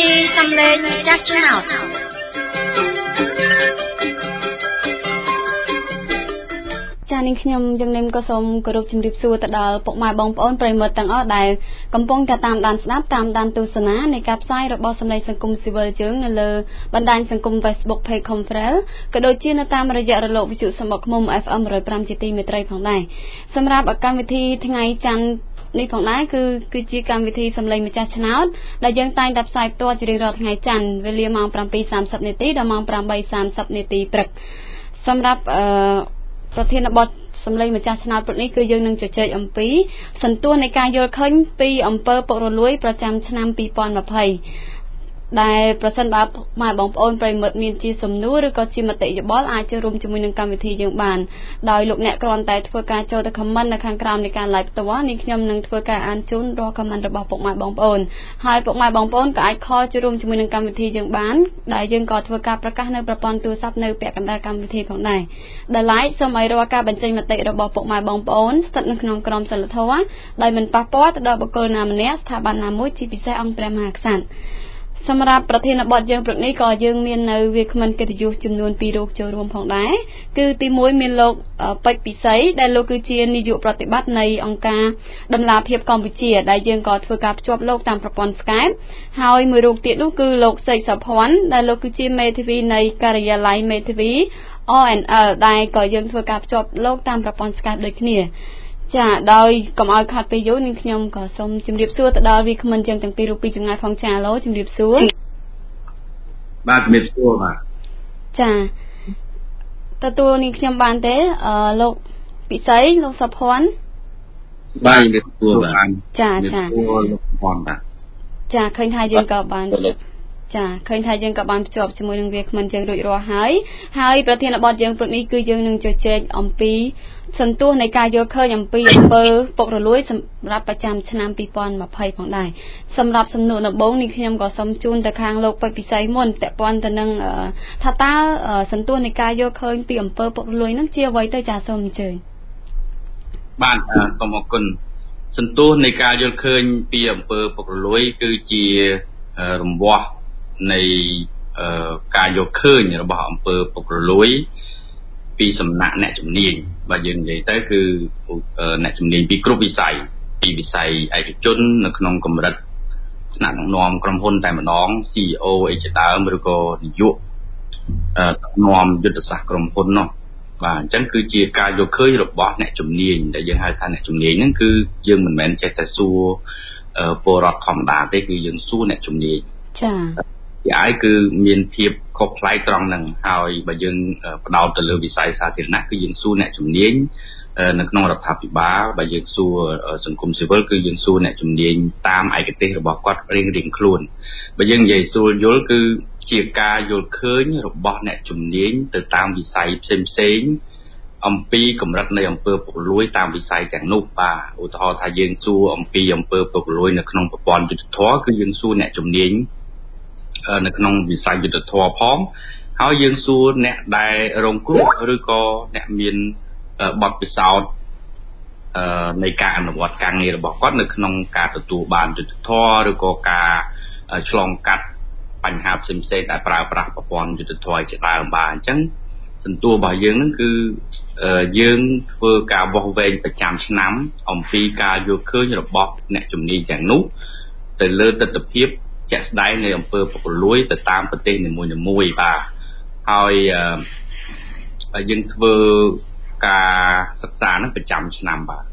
ធីសំឡេងចាស់ឆ្នោតចា៎នាងខ្ញុំយើងនឹងក៏សូមគោរពជំរាបសួរទៅដល់ពុកម៉ែបងប្អូនប្រិយមិត្តទាំងអស់ដែលកំពុងតែតាមដានស្ដាប់តាមដានទស្សនានៃការផ្សាយរបស់សម្លេងសង្គមស៊ីវិលយើងនៅលើបណ្ដាញសង្គម Facebook Page Confrel ក៏ដូចជានៅតាមរយៈរលកវិទ្យុសំបុកឃ្មុំ FM 105ជាទីមេត្រីផងដែរសម្រាប់កម្មវិធីថ្ងៃច័ន្ទនេះផងដែរគឺជាកម្មវិធីសំឡេងម្ចាស់ឆ្នោតដែលយើងតែងតែផ្សាយផ្ទាល់ជារៀងរាល់ថ្ងៃច័ន្ទវេលាម៉ោង 7:30 នាទីដល់ម៉ោង 8:30 នាទីព្រឹកសម្រាប់ប្រធានបទសម្លេងម្ចាស់ឆ្នោតព្រឹកនេះគឺយើងនឹងជជែកអំពីសន្ទុះនៃការយល់ឃើញពីអំពើពុករលួយប្រចាំឆ្នាំ 2020 ដែលប្រសិនបើម៉ែបងប្អូនប្រិយមិត្តមានជាសំណួរឬក៏ជាមតិយោបល់អាចចូលរួមជាមួយនឹងកម្មវិធីយើងបានដោយលោកអ្នកគ្រាន់តែធ្វើការចូលទៅ comment នៅខាងក្រោមនៃការ live ផ្ទាល់នេះខ្ញុំនឹងធ្វើការអានជូនរាល់ comment របស់ពុកម៉ែបងប្អូនហើយពុកម៉ែបងប្អូនក៏អាចខលចូលរួមជាមួយនឹងកម្មវិធីយើងបានដែលយើងក៏ធ្វើការប្រកាសនៅប្រព័ន្ធទូរស័ព្ទនៅពាក់កណ្ដាលកម្មវិធីផងដែរដែល like សូមឲ្យរាល់ការបញ្ចេញមតិរបស់ពុកម៉ែបងប្អូនស្ថិតនៅក្នុងក្រមសីលធម៌ដោយមិនប៉ះពាល់ទៅដល់បុគ្គលណាម្នាក់ស្ថាប័នណាមួយជាពិសេសអង្គព្រះមហាក្សត្រសម្រាប់ប្រធានបទយើងព្រឹកនេះក៏យើងមាននៅវាគ្មិនកិត្តិយសចំនួន2រូបចូលរួមផងដែរគឺទី1មានលោកពេជ្រពិសីដែលលោកគឺជានាយកប្រតិបត្តិនៃអង្គការដំណាភិបកម្ពុជាដែលយើងក៏ធ្វើការភ្ជាប់លោកតាមប្រព័ន្ធ Skype ហើយមួយរូបទៀតនោះគឺលោកសេកសុភ័ណ្ឌដែលលោកគឺជាមេធាវីនៃការិយាល័យមេធាវី ONL ដែលក៏យើងធ្វើការភ្ជាប់លោកតាមប្រព័ន្ធ Skype ដូចគ្នាចាដោយកុំឲ្យខាត់ពេលយូរនឹងខ្ញុំក៏សូមជម្រាបសួរទៅដល់វាគ្មិនយើងទាំងពីររូបពីចម្ងាយផងចាឡូជម្រាបសួរបាទជំរាបសួរបាទចាទទួលនាងខ្ញុំបានទេលោកពិសីលោកសុភ័ណ្ឌបាទជំរាបសួរបាទចាលោកសុភ័ណ្ឌបាទចាឃើញថាយើងក៏បានចាឃើញថាយើងក៏បានភ្ជាប់ជាមួយនឹងវាគ្មិនយើងរួចរាល់ហើយប្រធានបទយើងព្រឹកនេះគឺយើងនឹងជជែកអំពីសន្ទុះនៃការយល់ឃើញអំពីអំពើពុករលួយសម្រាប់ប្រចាំឆ្នាំ 2020 ផងដែរសម្រាប់សំណួរដំបូងនេះខ្ញុំក៏សូមជូនទៅខាងលោកពេជ្រពិសីមុនពាក់ព័ន្ធទៅនឹងថាតើសន្ទុះនៃការយល់ឃើញពីអំពើពុករលួយនឹងជាអ្វីទៅចាសូមអញ្ជើញបាទសូមអរគុណសន្ទុះនៃការយល់ឃើញពីអំពើពុករលួយគឺជារង្វាស់នៃការយកឃើញរបស់អំពើពុករលួយពីសំណាក់អ្នកជំនាញបើយើងនិយាយទៅគឺអ្នកជំនាញពីគ្រប់វិស័យពីវិស័យឯកជននៅក្នុងកម្រិតថ្នាក់ដឹកនាំក្រុមហ៊ុនតែម្ដង CEO អីជាដើមឬក៏នាយកដឹកនាំយុទ្ធសាស្ត្រក្រុមហ៊ុននោះបាទអញ្ចឹងគឺជាការយកឃើញរបស់អ្នកជំនាញដែលយើងហៅថាអ្នកជំនាញហ្នឹងគឺយើងមិនមែនចេះតែសួរពលរដ្ឋធម្មតាទេគឺយើងសួរអ្នកជំនាញចាហើយគឺមានភាពខុសប្លែកត្រង់ហ្នឹងហើយបើយើងផ្ដោតទៅលើវិស័យសាធារណៈគឺយើងសួរអ្នកជំនាញនៅក្នុងរដ្ឋាភិបាលបើយើងសួរសង្គមស៊ីវិលគឺយើងសួរអ្នកជំនាញតាមឯកទេសរបស់គាត់រៀងៗខ្លួនបើយើងនិយាយស្រួលយល់គឺជាការយល់ឃើញរបស់អ្នកជំនាញទៅតាមវិស័យផ្សេងៗអំពីកម្រិតនៃអំពើពុករលួយតាមវិស័យទាំងនោះបាទឧទាហរណ៍ថាយើងសួរអំពីអំពើពុករលួយនៅក្នុងប្រព័ន្ធយុត្តិធម៌គឺយើងសួរអ្នកជំនាញនៅក្នុងវិស័យយុត្តិធម៌ផងហើយយើងសួរអ្នកដែលរងគ្រោះឬក៏អ្នកមានបទពិសោធន៍នៃការអនុវត្តការងាររបស់គាត់នៅក្នុងការទទួលបានយុត្តិធម៌ឬក៏ការឆ្លងកាត់បញ្ហាផ្សេងៗដែលប្រើប្រាស់ប្រព័ន្ធយុត្តិធម៌ជាដើមបាទអញ្ចឹងសន្ទុះរបស់យើងនឹងគឺយើងធ្វើការវាស់វែងប្រចាំឆ្នាំអំពីការយល់ឃើញរបស់អ្នកជំនាញទាំងនោះទៅលើទស្សនវិជ្ជាជាក់ស្ដែងនៃអំពើពុករលួយទៅតាមប្រទេសនីមួយៗបាទហើយយើងធ្វើការសិក្សានឹងប្រចាំឆ្នាំបាទ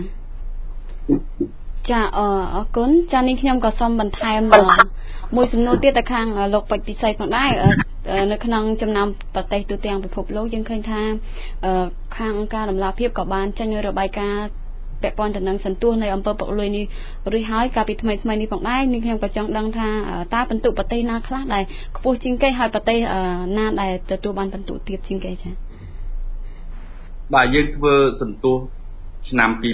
ចាអរគុណចានេះខ្ញុំក៏សូមបន្ថែមមួយសំណួរទៀតទៅខាងលោកពេជ្រពិសីផងដែរនៅក្នុងចំណោមប្រទេសទូទាំងពិភពលោកយើងឃើញថាខាងអង្គការដំណាភិបក៏បានចេញរបាយការណ៍ពាក់ព័ន្ធទៅនឹងសន្ទុះនៃអំពើពុករលួយនេះរួចហើយកាលពីថ្មីនេះផងដែរនេះខ្ញុំក៏ចង់ដឹងថាតើពិន្ទុប្រទេសណាខ្លះដែលខ្ពស់ជាងគេហើយប្រទេសណាដែលទទួលបានពិន្ទុទាបជាងគេចា៎បាទយើងធ្វើសន្ទុះឆ្នាំ2020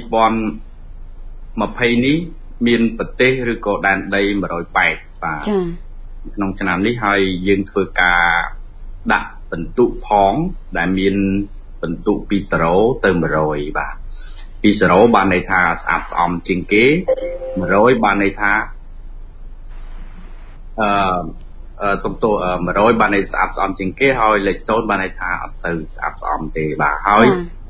នេះមានប្រទេសឬក៏ដែនដី108បាទចា៎ក្នុងឆ្នាំនេះហើយយើងធ្វើការដាក់ពិន្ទុផងដែលមានពិន្ទុពី0ទៅ100បាទពី0បានន័យថាស្អាតស្អំជាងគេ100បានន័យថាសំទោ100បានន័យស្អាតស្អំជាងគេហើយលេខ0បានន័យថាអត់សូវស្អាតស្អំទេបាទហើយ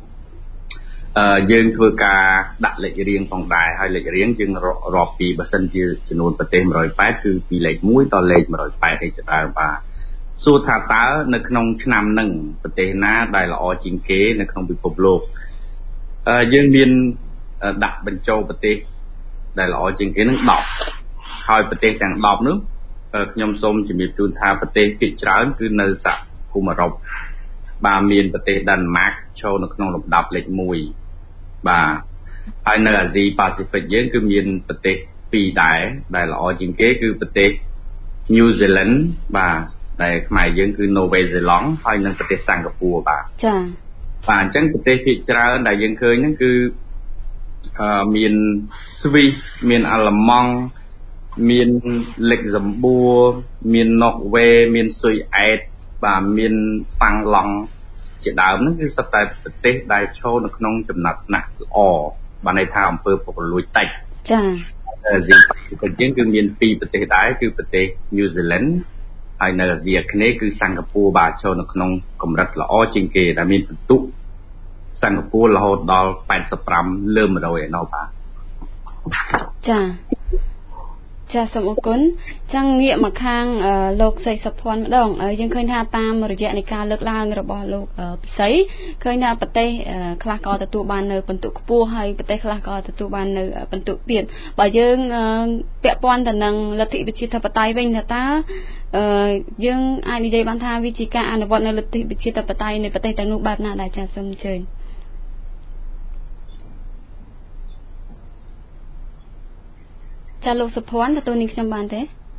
យើងធ្វើការដាក់លេខរៀងផងដែរហើយលេខរៀងយើងរាប់ពីបើសិនជាចំនួនប្រទេស108គឺពីលេខ1ដល់លេខ108នេះជាដើមបាទសួរថាតើនៅក្នុងឆ្នាំហ្នឹងប្រទេសណាដែលល្អជាងគេនៅក្នុងពិភពលោកយើងមានដាក់បញ្ចូលប្រទេសដែលល្អជាងគេនឹង10ហើយប្រទេសទាំង10នោះខ្ញុំសូមជំរាបជូនថាប្រទេសភាគច្រើនគឺនៅសហគមន៍អឺរ៉ុបបាទមានប្រទេសដានម៉ាកចូលនៅក្នុងលំដាប់លេខ1បាទហើយនៅអាស៊ីប៉ាស៊ីហ្វិកយើងគឺមានប្រទេស2ដែរដែលល្អជាងគេគឺប្រទេស New Zealand បាទដែលខ្មែរយើងគឺ Norway Zealand ហើយនិងប្រទេសសិង្ហបុរីបាទចា៎បាទអញ្ចឹងប្រទេសភាគច្រើនដែលយើងឃើញហ្នឹងគឺមានស្វីសមានអាល្លឺម៉ង់មានលិចសំបួរមានណូវេមានស៊ុយអែតបាទមានហ្វាំងឡង់ជាដើមហ្នឹងគឺសុទ្ធតែប្រទេសដែលចូលនៅក្នុងចំណាត់ថ្នាក់ល្អបានន័យថាអំពើពុករលួយតិចចា៎អាស៊ីប៉ាស៊ីហ្វិកយើងគឺមាន2ប្រទេសដែរគឺប្រទេស New Zealand ហើយនៅអាស៊ីអាគ្នេយ៍គឺសិង្ហបុរីបាទចូលនៅក្នុងកម្រិតល្អជាងគេដែលមានពិន្ទុសិង្ហបុរីរហូតដល់85លើ100ឯណោះបាទចាចាសូមអរគុណចឹងងាកមកខាងលោកសីសុភ័ណ្ឌម្ដងយើងឃើញថាតាមរយៈនៃការលើកឡើងរបស់លោកពិសីឃើញថាប្រទេសខ្លះក៏ទទួលបាននៅពិន្ទុខ្ពស់ហើយប្រទេសខ្លះក៏ទទួលបាននៅពិន្ទុទាបបើយើងពាក់ព័ន្ធទៅនឹងលទ្ធិប្រជាធិបតេយ្យវិញថាតើយើងអាចនិយាយបានថាវាជាការអនុវត្តនៅលទ្ធិប្រជាធិបតេយ្យនៃប្រទេសទាំងនោះបែបណាដែរចាសូមអញ្ជើញចាលោកសុភ័ណ្ឌទទួលនាងខ្ញុំបានទេ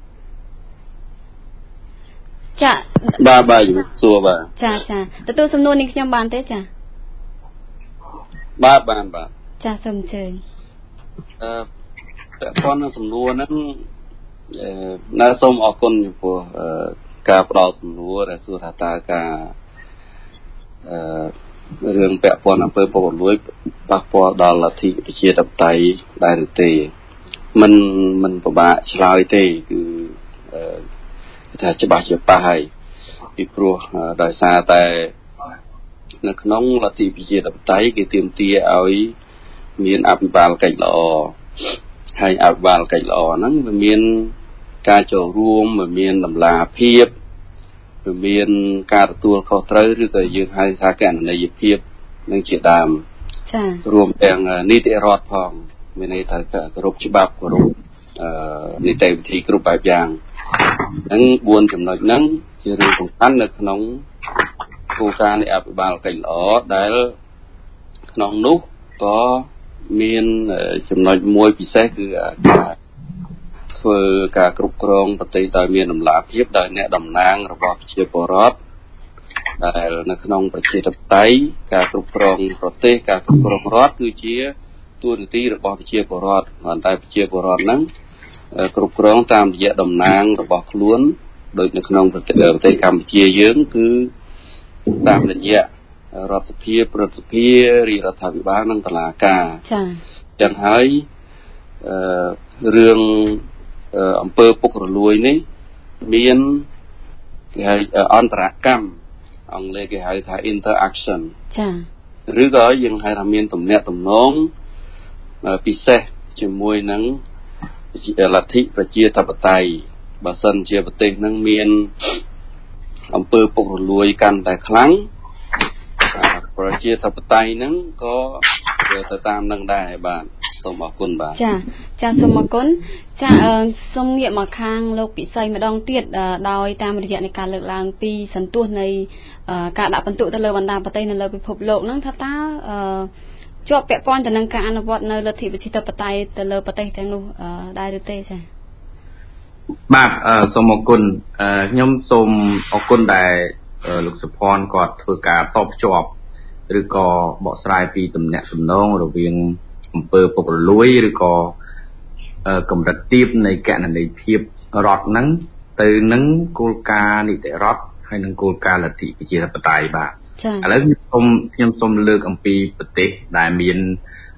ចាបាទជំរាបសួរបាទចាទទួលសំណួរនាងខ្ញុំបានទេចាបាទចាសូមអញ្ជើញពាក់ព័ន្ធនឹងសំណួរហ្នឹងនៅសូមអរគុណចំពោះការផ្ដល់សំណួរដែលសួរថាតើការរឿងពាក់ព័ន្ធអំពើពុករលួយប៉ះពាល់ដល់លទ្ធិប្រជាធិបតេយ្យដែរឬទេមិនពិបាកឆ្លើយទេគឺថាច្បាស់ជាប៉ះហើយពីព្រោះដោយសារតែនៅក្នុងលទ្ធិប្រជាធិបតេយ្យគេទាមទារឲ្យមានអភិបាលកិច្ចល្អហើយអភិបាលកិច្ចល្អហ្នឹងវាមានការចូលរួមវាមានតម្លាភាពវាមានការទទួលខុសត្រូវឬក៏យើងហៅថាកណន័យភាពនឹងជាដើមចា៎រួមទាំងនីតិរដ្ឋផងមានន័យថាគោរពច្បាប់គោរពនីតិវិធីគ្រប់បែបយ៉ាងហ្នឹង4ចំណុចហ្នឹងជារឿងសំខាន់នៅក្នុងគោលការណ៍នៃអភិបាលកិច្ចល្អដែលក្នុងនោះក៏មានចំណុចមួយពិសេសគឺការធ្វើការគ្រប់គ្រងប្រទេសដោយមានតម្លាភាពដោយអ្នកតំណាងរបស់ប្រជាពលរដ្ឋដែលនៅក្នុងប្រជាធិបតេយ្យការគ្រប់គ្រងប្រទេសការគ្រប់គ្រងរដ្ឋគឺជាតួនាទីរបស់ប្រជាពលរដ្ឋប៉ុន្តែប្រជាពលរដ្ឋហ្នឹងគ្រប់គ្រងតាមរយៈតំណាងរបស់ខ្លួនដូចនៅក្នុងប្រទេសកម្ពុជាយើងគឺតាមរយៈរដ្ឋសភាព្រឹទ្ធសភារាជរដ្ឋាភិបាលនិងតុលាការចា៎ចឹងហើយរឿងអំពើពុករលួយនេះមានគេហៅអន្តរកម្មអង់គ្លេសគេហៅថា interaction ចា៎ឬក៏យើងហៅថាមានទំនាក់ទំនងពិសេសជាមួយនឹងលទ្ធិប្រជាធិបតេយ្យបើសិនជាប្រទេសនឹងមានអំពើពុករលួយកាន់តែខ្លាំងប្រជាធិបតេយ្យហ្នឹងក៏ទៅតាមនឹងដែរបាទសូមអរគុណបាទចាសូមអរគុណចាសូមងាកមកខាងលោកពិសីម្ដងទៀតដោយតាមរយៈនៃការលើកឡើងពីសន្ទុះនៃការដាក់បន្ទុកទៅលើបណ្ដាប្រទេសនៅលើពិភពលោកហ្នឹងថាតើជាប់ពាក់ព័ន្ធទៅនឹងការអនុវត្តនៅលទ្ធិប្រជាធិបតេយ្យទៅលើប្រទេសទាំងនោះដែរឬទេចាបាទសូមអរគុណខ្ញុំសូមអរគុណដែលលោកសុភ័ណ្ឌគាត់ធ្វើការតបភ្ជាប់ឬក៏បកស្រាយពីទំនាក់ទំនងរវាងអំពើពុករលួយឬក៏កម្រិតទាបនៃកណន័យភាពរដ្ឋហ្នឹងទៅនឹងគោលការណ៍នីតិរដ្ឋហើយនឹងគោលការណ៍លទ្ធិប្រជាធិបតេយ្យបាទឥឡូវខ្ញុំសូមលើកអំពីប្រទេសដែលមាន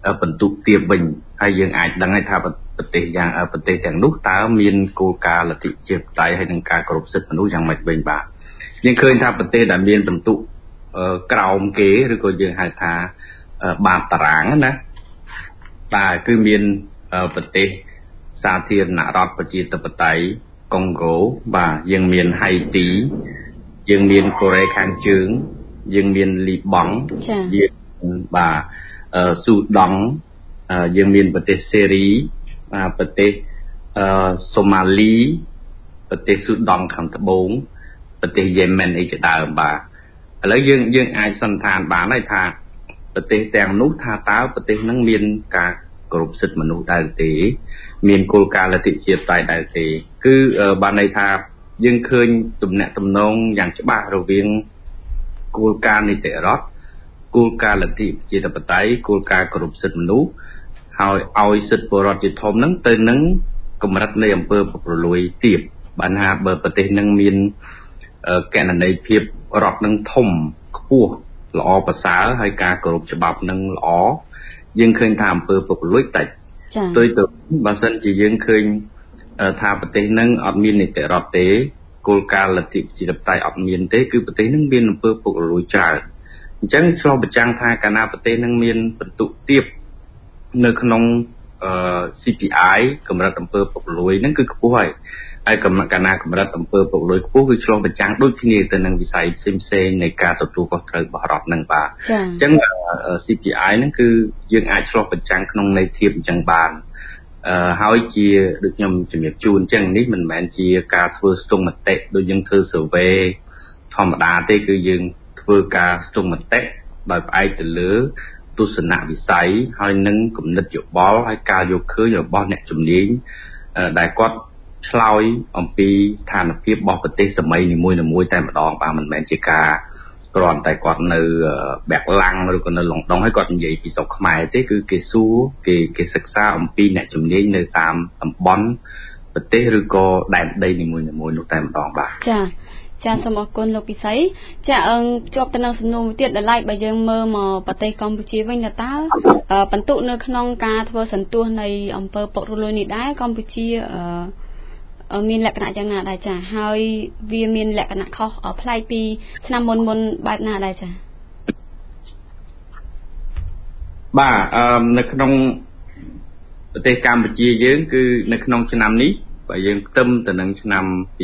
បន្ទុកទៀបវិញហើយយើងអាចដឹងថាប្រទេសយ៉ាងប្រទេសទាំងនោះតើមានគោលការណ៍លទ្ធិជាតិបតៃហើយនឹងការគោរពសិទ្ធិមនុស្សយ៉ាងម៉េចវិញបាទយើងឃើញថាប្រទេសដែលមានបន្ទុកក្រោមគេឬក៏យើងហៅថាបាតតារាងណាបាទគឺមានប្រទេសសាធារណរដ្ឋប្រជាធិបតេយ្យកុងហ្គោបាទយើងមានហៃទីយើងមានកូរ៉េខាងជើងយើងមានលីបង់យើងបាទស៊ូដង់យើងមានប្រទេសសេរីប្រទេសសូម៉ាលីប្រទេសស៊ូដង់ខាងត្បូងប្រទេសយេម៉ែនអីជាដើមបាទឥឡូវយើងអាចសន្និដ្ឋានបានហើយថាប្រទេសទាំងនោះថាតើប្រទេសហ្នឹងមានការគោរពសិទ្ធិមនុស្សដែរទេមានគោលការណ៍លទ្ធិជាតិបតៃដែរទេគឺបានន័យថាយើងឃើញទំនាក់ទំនងយ៉ាងច្បាស់រវាងគោលការណ៍នីតិរដ្ឋគោលការណ៍លទ្ធិជាតិបតៃគោលការណ៍គោរពសិទ្ធិមនុស្សហើយឲ្យសិទ្ធិពលរដ្ឋជាធំហ្នឹងទៅនឹងកម្រិតនៃអំពើពុករលួយទាបបានថាបើប្រទេសហ្នឹងមានកណន័យភាពរដ្ឋនឹងធំខ្ពស់ល្អប្រសើរហើយការគោរពច្បាប់នឹងល្អយើងឃើញថាអំពើពុករលួយតិចផ្ទុយទៅបើសិនជាយើងឃើញថាប្រទេសនឹងអត់មាននីតិរដ្ឋទេគោលការណ៍លទ្ធិប្រជាធិបតេយ្យអត់មានទេគឺប្រទេសនឹងមានអំពើពុករលួយច្រើនអញ្ចឹងឆ្លុះបញ្ចាំងថាកាលណាប្រទេសនឹងមានបន្ទុកទាបនៅក្នុងCPI កម្រិតអំពើពុករលួយហ្នឹងគឺខ្ពស់ហើយកាលណាកម្រិតអំពើពុករលួយខ្ពស់គឺឆ្លុះបញ្ចាំងដូចគ្នាទៅនឹងវិស័យផ្សេងនៃការទទួលខុសត្រូវរបស់រដ្ឋហ្នឹងបាទអញ្ចឹង CPI ហ្នឹងគឺយើងអាចឆ្លុះបញ្ចាំងក្នុងន័យធៀបអញ្ចឹងបានហើយជាដូចខ្ញុំជំរាបជូនអញ្ចឹងនេះមិនមែនជាការធ្វើស្ទង់មតិដូចយើងធ្វើ survey ធម្មតាទេគឺយើងធ្វើការស្ទង់មតិដោយផ្អែកទៅលើទស្សនវិស័យហើយនឹងគំនិតយោបល់ហើយការយកឃើញរបស់អ្នកជំនាញដែលគាត់ឆ្លើយអំពីស្ថានភាពរបស់ប្រទេសសម័យនីមួយៗតែម្ដងបាទមិនមែនជាការគ្រាន់តែគាត់នៅបាក់ឡាំងឬក៏នៅឡុងដុងហើយគាត់និយាយពីស្រុកខ្មែរទេគឺគេសួរគេសិក្សាអំពីអ្នកជំនាញនៅតាមតំបន់ប្រទេសឬក៏ដែនដីនីមួយៗនោះតែម្ដងបាទចាសូមអរគុណលោកពិសីចាជាប់ទៅនឹងសំណួរមួយទៀតដល់ឡែកបើយើងមើលមកប្រទេសកម្ពុជាវិញតើបន្ទុកនៅក្នុងការធ្វើសន្ទុះនៃអំពើពុករលួយនេះដែរកម្ពុជាមានលក្ខណៈយ៉ាងណាដែរចាហើយវាមានលក្ខណៈខុសប្លែកពីឆ្នាំមុនបែបណាដែរចាបាទនៅក្នុងប្រទេសកម្ពុជាយើងគឺនៅក្នុងឆ្នាំនេះបើយើងផ្ទឹមទៅនឹងឆ្នាំ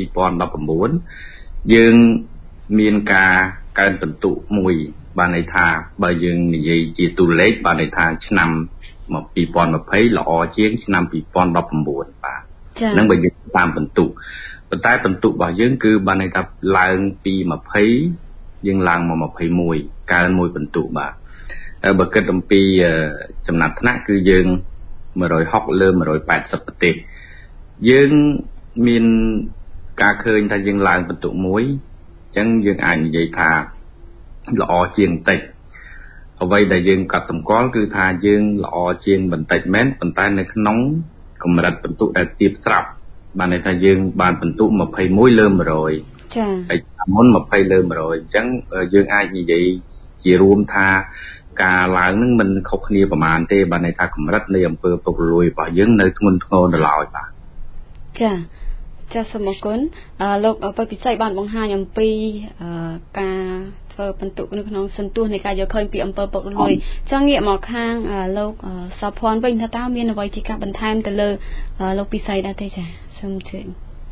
2019យើងមានការកើនបន្ទុកមួយបានន័យថាបើយើងនិយាយជាតួលេខបានន័យថាឆ្នាំ2020ល្អជាងឆ្នាំ2019បាទនឹងបើយើងតាមបន្ទុកប៉ុន្តែបន្ទុករបស់យើងគឺបានន័យថាឡើងពី20យើងឡើងមក21កើនមួយបន្ទុកបាទបើគិតអំពីចំណាត់ថ្នាក់គឺយើង160លើ180ប្រទេសយើងមានការឃើញថាយើងឡើងបន្ទុកមួយអញ្ចឹងយើងអាចនិយាយថាល្អជាងបន្តិចអ្វីដែលយើងកត់សម្គាល់គឺថាយើងល្អជាងបន្តិចមែនប៉ុន្តែនៅក្នុងកម្រិតបន្ទុកដែលទាបស្រាប់បានន័យថាយើងបានបន្ទុក21លើ100ចា៎ហើយមុន20លើ100អញ្ចឹងយើងអាចនិយាយជារួមថាការឡើងនឹងមិនខុសគ្នាប្រហែលទេបានន័យថាកម្រិតនៃអំពើពុករលួយរបស់យើងនៅធ្ងន់ធ្ងរនៅឡើយបាទចាសូមអរគុណលោកពិពិសីបានបង្ហាញអំពីការធ្វើបន្ទុកនៅក្នុងសន្ទុះនៃការយកឃើញពីអំពើពុករលួយចង់ងាកមកខាងលោកសោភ័ណ្ឌវិញថាតើមានអ្វីជាការបន្ថែមទៅលើលោកពិសីដែរទេចាសូមជឿ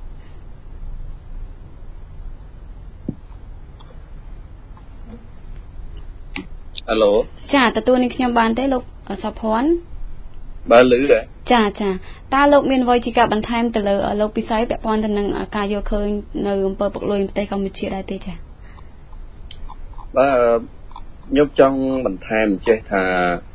ហៅឡូចាទទួលនឹងខ្ញុំបានទេលោកសោភ័ណ្ឌបាទឮដែរចាតើលោកមានអ្វីជាការបន្ថែមទៅលើលោកពិសីពាក់ព័ន្ធទៅនឹងការយកឃើញនៅអំពើពុករលួយប្រទេសកម្ពុជាដែរទេចាបាទខ្ញុំចង់បន្ថែមចេះថា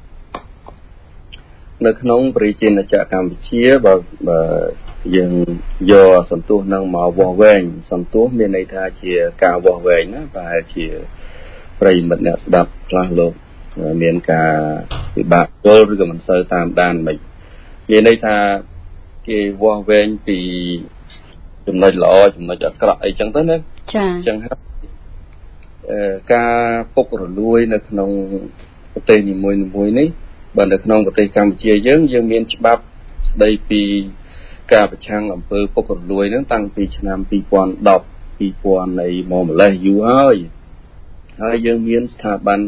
នៅក្នុងប្រជាជាតិកម្ពុជាបើយើងយកសន្ទុះនឹងមកវាស់វែងសន្ទុះមានន័យថាជាការវាស់វែងណាប្រហែលជាប្រិយមិត្តអ្នកស្ដាប់ខ្លះលោកមានការពិបាកយល់ឬក៏មិនសូវតាមដានមិនមានន័យថាគេវាស់វែងពីចំណុចល្អចំណុចអាក្រក់អីចឹងទៅណាចា៎ចឹងហើយការពុករលួយនៅក្នុងប្រទេសនីមួយៗនេះបើនៅក្នុងប្រទេសកម្ពុជាយើងមានច្បាប់ស្ដីពីការប្រឆាំងអំពើពុករលួយហ្នឹងតាំងពីឆ្នាំ2010 2000នៃមកម្លេះយូរហើយយើងមានស្ថាប័ន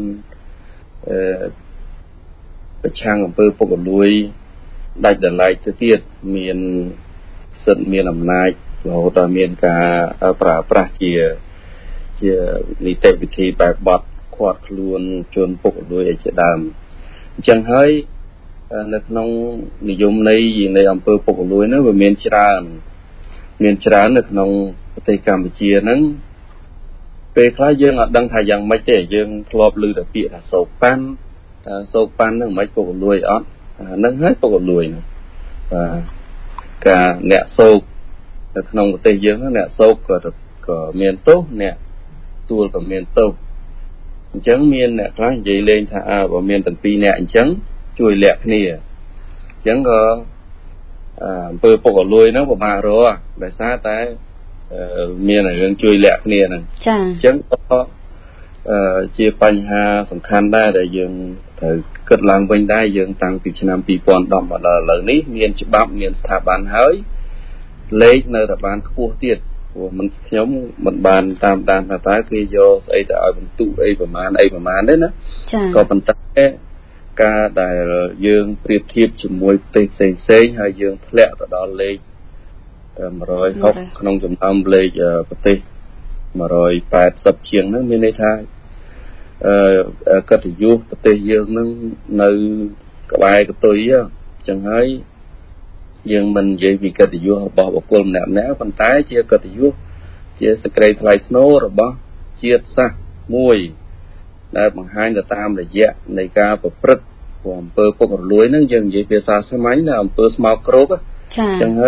ប្រឆាំងអំពើពុករលួយដាច់ដライទៅទៀតមានសិទ្ធិមានអំណាចរហូតដល់មានការប្រើប្រាស់ជានីតិវិធីបែបបទឃាត់ខ្លួនជនពុករលួយឯជាដើមអញ្ចឹងហើយនៅក្នុងនិយមន័យនៃអំពើពុករលួយនោះវាមានច្រើននៅក្នុងប្រទេសកម្ពុជាហ្នឹងពេលខ្លះយើងអត់ដឹងថាយ៉ាងម៉េចទេយើងធ្លាប់ឮតែពាក្យថាសោកប៉ាន់ហ្នឹងមិនពុករលួយអត់ហ្នឹងហើយពុករលួយហ្នឹងការអ្នកសោកនៅក្នុងប្រទេសយើងអ្នកសោកក៏មានទោសអ្នកទួលក៏មានទោសអញ្ចឹងមានអ្នកខ្លះនិយាយលេងថាបើមានទាំងពីរអ្នកអញ្ចឹងជួយលាក់គ្នាអញ្ចឹងក៏អំពើពុករលួយហ្នឹងពិបាករកដោយសារតែមានរឿងជួយលាក់គ្នាហ្នឹងចា៎អញ្ចឹងក៏ជាបញ្ហាសំខាន់ដែរដែលយើងត្រូវគិតឡើងវិញដែរយើងតាំងពីឆ្នាំ2010មកដល់ឥឡូវនេះមានច្បាប់មានស្ថាប័នហើយលេខនៅតែបានខ្ពស់ទៀតព្រោះខ្ញុំមិនបានតាមដានថាតើគេយកស្អីទៅឲ្យបន្ទុកអីប្រមាណទេណាក៏ប៉ុន្តែការដែលយើងប្រៀបធៀបជាមួយប្រទេសផ្សេងហើយយើងធ្លាក់ទៅដល់លេខ160ក្នុងចំណោមលេខប្រទេស180ជាងហ្នឹងមានន័យថាកិត្តិយសប្រទេសយើងហ្នឹងនៅក្បែរកតុយអញ្ចឹងហើយយើងមិននិយាយពីកិត្តិយសរបស់បុគ្គលម្នាក់ប៉ុន្តែជាកិត្តិយសជាសេចក្តីថ្លៃថ្នូររបស់ជាតិសាសន៍មួយដែលបង្ហាញទៅតាមរយៈនៃការប្រព្រឹត្តអំពើពុករលួយហ្នឹងយើងនិយាយភាសាសាមញ្ញថាអំពើស្មោកគ្រោកអញ្ចឹង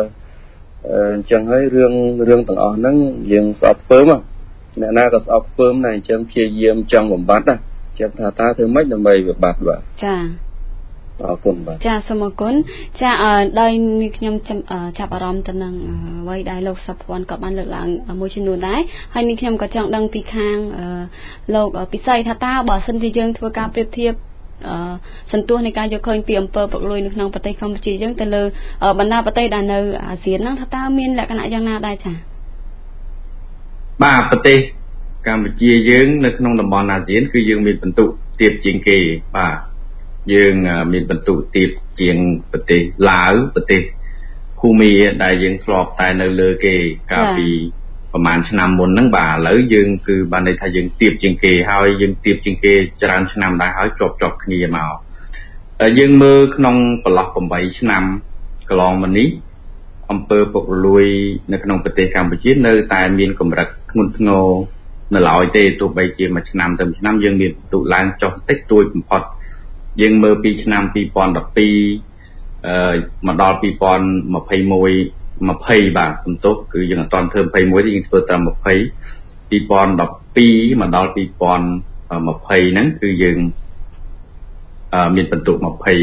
ហើយរឿងទាំងអស់ហ្នឹងយើងស្អប់ខ្ពើមអ្នកណាក៏ស្អប់ខ្ពើមដែរអញ្ចឹងព្យាយាមចង់បំបត្តិចាំថាតើធ្វើម៉េចដើម្បីវិបត្តិបាទចាអរគុណបាទចាសូមអរគុណចាដោយនេះខ្ញុំចាប់អារម្មណ៍ទៅនឹងអ្វីដែលលោកសុភ័ណ្ឌក៏បានលើកឡើងមួយចំនួនដែរហើយនេះខ្ញុំក៏ចង់ដឹងពីខាងលោកពិសីថាតើបើសិនជាយើងធ្វើការប្រៀបធៀបសន្ទុះនៃការយកឃើញពីអំពើពុករលួយនៅក្នុងប្រទេសកម្ពុជាយើងទៅលើបណ្ដាប្រទេសដែលនៅអាស៊ានហ្នឹងថាតើមានលក្ខណៈយ៉ាងណាដែរចា៎បាទប្រទេសកម្ពុជាយើងនៅក្នុងតំបន់អាស៊ានគឺយើងមានពិន្ទុទាបជាងគេបាទយើងមានពិន្ទុទាបជាងប្រទេសឡាវប្រទេសភូមាដែលយើងធ្លាប់តែនៅលើគេកាលពីប្រហែលឆ្នាំមុនហ្នឹងបាទឥឡូវយើងគឺបានន័យថាយើងទាបជាងគេហើយយើងទាបជាងគេច្រើនឆ្នាំដែរហើយជាប់គ្នាមកយើងមើលក្នុងប្រឡោះ8ឆ្នាំកន្លងមកនេះអំពើពុករលួយនៅក្នុងប្រទេសកម្ពុជានៅតែមានកម្រិតធ្ងន់ធ្ងរនៅឡើយទេទោះបីជាមួយឆ្នាំទៅឆ្នាំយើងមានពិន្ទុឡើងចុះតិចតួចបំផុតយើងមើលពីឆ្នាំ2012មកដល់2021 20បាទសំទោសគឺយើងអត់ទាន់ធ្វើ21ទេយើងធ្វើត្រឹម20 2012មកដល់2020ហ្នឹងគឺយើងមានពិន្ទុ21 22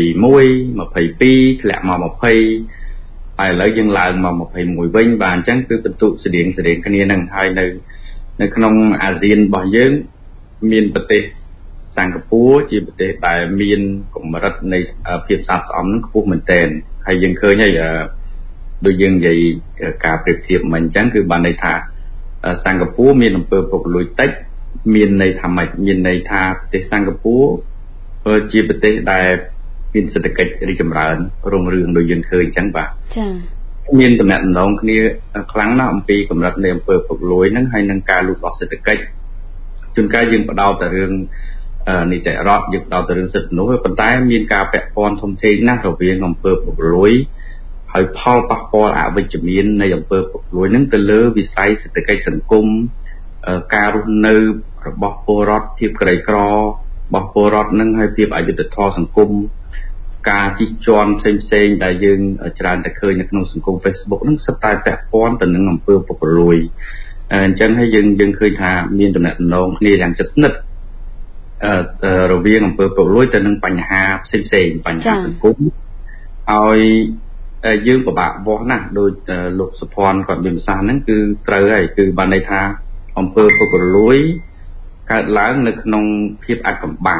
ធ្លាក់មក20ហើយឥឡូវយើងឡើងមក21វិញបាទអញ្ចឹងគឺពិន្ទុស្តៀងគ្នាហ្នឹងហើយនៅក្នុងអាស៊ានរបស់យើងមានប្រទេសសិង្ហបុរីជាប្រទេសដែលមានកម្រិតនៃភាពស្អាតស្អំនឹងខ្ពស់មែនទែនហើយយើងឃើញហើយដូចយើងនិយាយការប្រៀបធៀបមិនអញ្ចឹងគឺបានន័យថាសិង្ហបុរីមានអំពើពុករលួយតិចមានន័យថាម៉េចមានន័យថាប្រទេសសិង្ហបុរីជាប្រទេសដែលមានសេដ្ឋកិច្ចរីកចម្រើនរុងរឿងដូចយើងឃើញអញ្ចឹងបាទចា៎មានតំណែងគ្នាខ្លាំងណាស់អំពីកម្រិតនៃអំពើពុករលួយហ្នឹងហើយនឹងការលូតលាស់សេដ្ឋកិច្ចជួនកាលយើងបដោតតែរឿងនីតិរដ្ឋយើងបដោតទៅរឿងសិទ្ធិមនុស្សប៉ុន្តែមានការពាក់ព័ន្ធធំធេងណាស់រវាងអំពើពុករលួយហើយផលប៉ះពាល់អវិជ្ជមាននៃអំពើពុករលួយហ្នឹងទៅលើវិស័យសេដ្ឋកិច្ចសង្គមការរស់នៅរបស់ពលរដ្ឋភាពក្រីក្ររបស់ពលរដ្ឋហ្នឹងហើយភាពអយុត្តិធម៌សង្គមការជិះជាន់ផ្សេងដែលយើងច្រើនតែឃើញនៅក្នុងសង្គម Facebook ហ្នឹងសុទ្ធតែពាក់ព័ន្ធទៅនឹងអំពើពុករលួយអញ្ចឹងហើយយើងឃើញថាមានតំណែងគ្នាយ៉ាងជិតស្និទ្ធរវាងអំពើពុករលួយទៅនឹងបញ្ហាផ្សេងបញ្ហាសង្គមឲ្យយើងពិបាកវាស់ណាស់ដោយលោកសុភ័ណ្ឌគាត់មានប្រសាសន៍ហ្នឹងគឺត្រូវហើយគឺបានន័យថាអំពើពុករលួយកើតឡើងនៅក្នុងភាពអាថ៌កំបាំង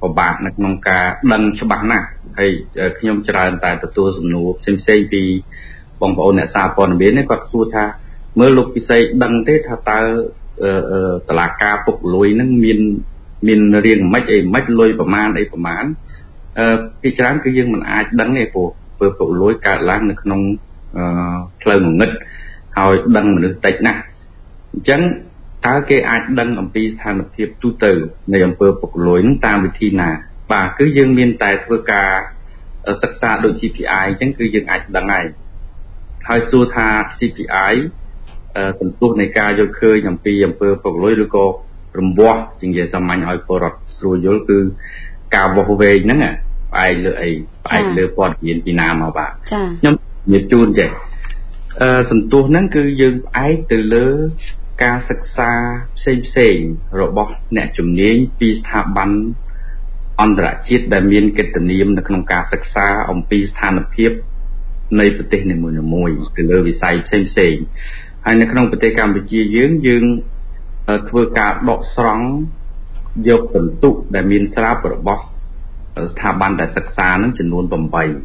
ពិបាកនៅក្នុងការដឹងច្បាស់ណាស់ហើយខ្ញុំច្រើនតែទទួលសំណួរផ្សេងៗពីបងប្អូនអ្នកសារព័ត៌មាននេះគាត់សួរថាមើលលោកពិសីដឹងទេថាតើតឡាការពុកលុយហ្នឹងមានរៀងមិនអីមិនលុយប្រមាណអីប្រមាណពីច្រើនគឺយើងមិនអាចដឹងទេព្រោះពុកលុយកើតឡើងនៅក្នុងផ្លូវងងឹតហើយដឹងមនុស្សតិចណាស់អញ្ចឹងតើគេអាចដឹងអំពីស្ថានភាពទូទៅនៃអំពើពុកលុយនឹងតាមវិធីណាបាទគឺយើងមានតែធ្វើការសិក្សាដូច CPI អញ្ចឹងគឺយើងអាចដឹងហើយសួរថា CPI សន្ទុះនៃការយកឃើញអំពីអំពើពុកលុយឬក៏រង្វាស់ជាងនិយាយសាមញ្ញឲ្យពលរដ្ឋស្រួលយល់គឺការវាស់វែងហ្នឹងផ្អែកលើអីផ្អែកលើព័ត៌មានពីណាមកបាទខ្ញុំនិយាយជូនចេះសន្ទុះហ្នឹងគឺយើងផ្អែកទៅលើការសិក្សាផ្សេងរបស់អ្នកជំនាញពីស្ថាប័នអន្តរជាតិដែលមានកិត្តិនាមនៅក្នុងការសិក្សាអំពីស្ថានភាពនៃប្រទេសនីមួយៗទៅលើវិស័យផ្សេងហើយនៅក្នុងប្រទេសកម្ពុជាយើងធ្វើការដកស្រង់យកបន្ទុកដែលមានស្រាប់របស់ស្ថាប័នដែលសិក្សានឹងចំនួន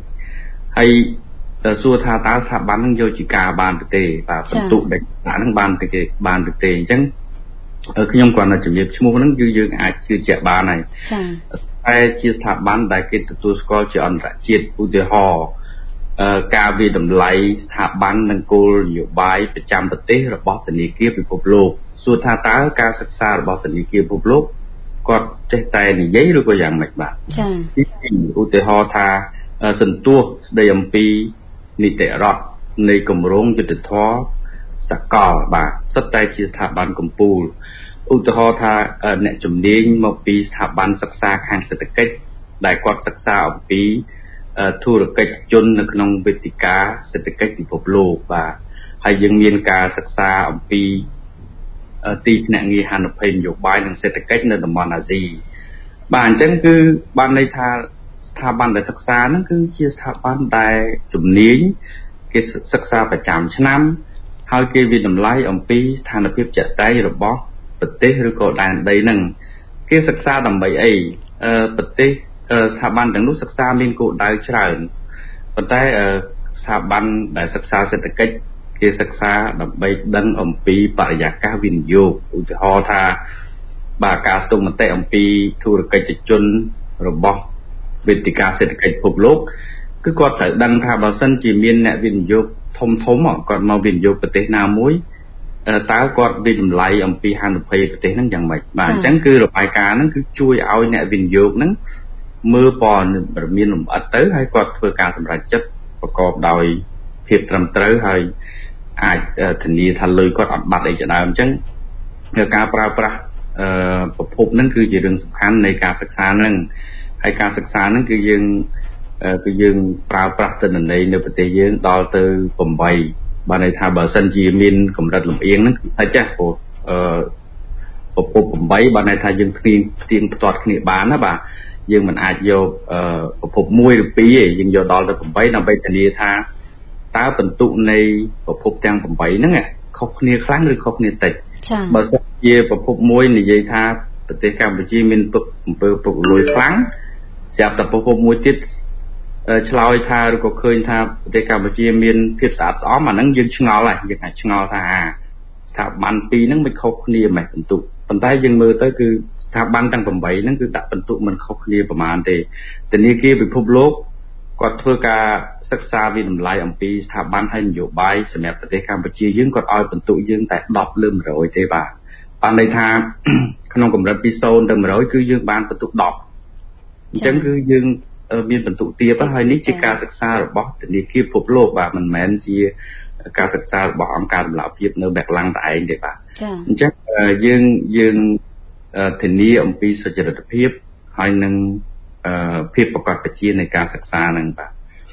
8ហើយសួរថាតើស្ថាប័ននឹងយកជាការបានទេបាទបន្ទុកដែលហ្នឹងបានទេអញ្ចឹងខ្ញុំគាត់នៅជំរាបឈ្មោះហ្នឹងគឺយើងអាចជឿជាក់បានហើយតែជាស្ថាប័នដែលគេទទួលស្គាល់ជាអន្តរជាតិឧទាហរណ៍ការវិតម្លៃស្ថាប័ននិងគោលនយោបាយប្រចាំប្រទេសរបស់ធនាគារពិភពលោកសួរថាតើការសិក្សារបស់ធនាគារពិភពលោកគាត់ចេះតែនិយាយឬក៏យ៉ាងម៉េចបាទចា៎ឧទាហរណ៍ថាសន្ទុះស្ដីអំពីនីតិរដ្ឋនៃគម្រោងយុទ្ធធម៌សកលបាទសុទ្ធតែជាស្ថាប័នកម្ពុជាឧទាហរណ៍ថាអ្នកជំនាញមកពីស្ថាប័នសិក្សាខាងសេដ្ឋកិច្ចដែលគាត់សិក្សាអំពីធុរកិច្ចជននៅក្នុងវេទិកាសេដ្ឋកិច្ចពិភពលោកបាទហើយយើងមានការសិក្សាអំពីទីភ្នាក់ងារហានិភ័យនយោបាយនិងសេដ្ឋកិច្ចនៅតំបន់អាស៊ីបាទអញ្ចឹងគឺបានន័យថាស្ថាប័នដែលសិក្សាហ្នឹងគឺជាស្ថាប័នដែលជំនាញគេសិក្សាប្រចាំឆ្នាំហើយគេវិតម្លៃអំពីស្ថានភាពជាក់ស្ដែងរបស់ប្រទេសឬក៏ដែនដីហ្នឹងគេសិក្សាដើម្បីអីប្រទេសស្ថាប័នទាំងនោះសិក្សាមានគោលដៅច្រើនប៉ុន្តែស្ថាប័នដែលសិក្សាសេដ្ឋកិច្ចគេសិក្សាដើម្បីដឹងអំពីបរិយាកាសវិនិយោគឧទាហរណ៍ថាបាទការស្ទង់មតិអំពីធុរកិច្ចជនរបស់វេទិកាសេដ្ឋកិច្ចពិភពលោកគឺគាត់ត្រូវដឹងថាបើសិនជាមានអ្នកវិនិយោគធំគាត់មកវិនិយោគប្រទេសណាមួយតើគាត់វិតម្លៃអំពីហានិភ័យប្រទេសហ្នឹងយ៉ាងម៉េចបាទអញ្ចឹងគឺរបាយការណ៍ហ្នឹងគឺជួយឲ្យអ្នកវិនិយោគហ្នឹងមើលព័ត៌មានលម្អិតទៅហើយគាត់ធ្វើការសម្រេចចិត្តប្រកបដោយភាពត្រឹមត្រូវហើយអាចធានាថាលុយគាត់អត់បាត់អីជាដើមអញ្ចឹងការប្រើប្រាស់ប្រភពហ្នឹងគឺជារឿងសំខាន់នៃការសិក្សាហ្នឹងហើយការសិក្សាហ្នឹងគឺយើងប្រើប្រាស់ទិន្នន័យនៅប្រទេសយើងដល់ទៅ8បានន័យថាបើសិនជាមានកម្រិតលំអៀងហ្នឹងគឺចាស់ព្រោះប្រភព8បានន័យថាយើងផ្ទៀងផ្ទាត់គ្នាបានណាបាទយើងមិនអាចយកប្រភព1ឬ2ទេយើងយកដល់ទៅ8ដើម្បីធានាថាតើបន្ទុកនៃប្រភពទាំង8ហ្នឹងខុសគ្នាខ្លាំងឬខុសគ្នាតិចបើសិនជាប្រភព1និយាយថាប្រទេសកម្ពុជាមានអំពើពុករលួយខ្លាំងស្រាប់តែប្រភពមួយទៀតឆ្លើយថាឬក៏ឃើញថាប្រទេសកម្ពុជាមានភាពស្អាតស្អំអាហ្នឹងយើងឆ្ងល់ហើយយើងអាចឆ្ងល់ថាស្ថាប័នពីរហ្នឹងមិនខុសគ្នាម៉េចបន្ទុកប៉ុន្តែយើងមើលទៅគឺស្ថាប័នទាំង8ហ្នឹងគឺដាក់បន្ទុកមិនខុសគ្នាប្រហែលទេធនាគារពិភពលោកគាត់ធ្វើការសិក្សាវិតម្លៃអំពីស្ថាប័នហើយនយោបាយសម្រាប់ប្រទេសកម្ពុជាយើងគាត់ឲ្យបន្ទុកយើងតែ10លើ100ទេបាទបានន័យថាក្នុងកម្រិតពី0ទៅ100គឺយើងបានបន្ទុក10អញ្ចឹងគឺយើងមានបន្ទុកទាបហើយនេះជាការសិក្សារបស់ធនាគារពិភពលោកបាទមិនមែនជាការសិក្សារបស់អង្គការតម្លាភាពនៅបែកឡាំងតែឯងទេបាទអញ្ចឹងយើងធានាអំពីសុចរិតភាពហើយនឹងភាពប្រកបប្រជានៃការសិក្សាហ្នឹងបាទ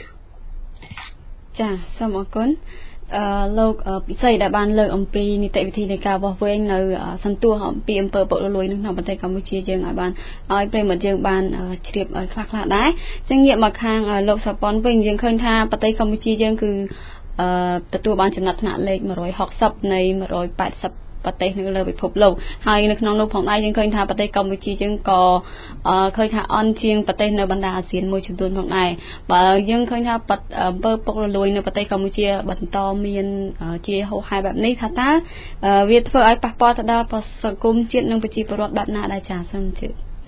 ចាសូមអរគុណលោកពិសីដែលបានលើកអំពីនីតិវិធីនៃការវាស់វែងនៅសន្ទុះអំពីអំពើពុករលួយនៅក្នុងប្រទេសកម្ពុជាយើងឲ្យបានឲ្យប្រិមត្តយើងបានជ្រាបខ្លះៗដែរចឹងងាកមកខាងលោកសាប៉ុនវិញយើងឃើញថាប្រទេសកម្ពុជាយើងគឺទទួលបានចំណាត់ថ្នាក់លេខ160នៃ180 ប្រទេសនៅលើពិភពលោកហើយនៅក្នុងនោះផងដែរយើងឃើញថាប្រទេសកម្ពុជាយើងក៏ឃើញថាអន់ជាងប្រទេសនៅបណ្ដាអាស៊ានមួយចំនួនផងដែរបើយើងឃើញថាអំពើពុករលួយនៅប្រទេសកម្ពុជាបន្តមានជាហូរហែបែបនេះថាតើវាធ្វើឲ្យប៉ះពាល់ទៅដល់សង្គមជាតិនិងប្រជាពលរដ្ឋបែបណាដែរចាសូមជឿ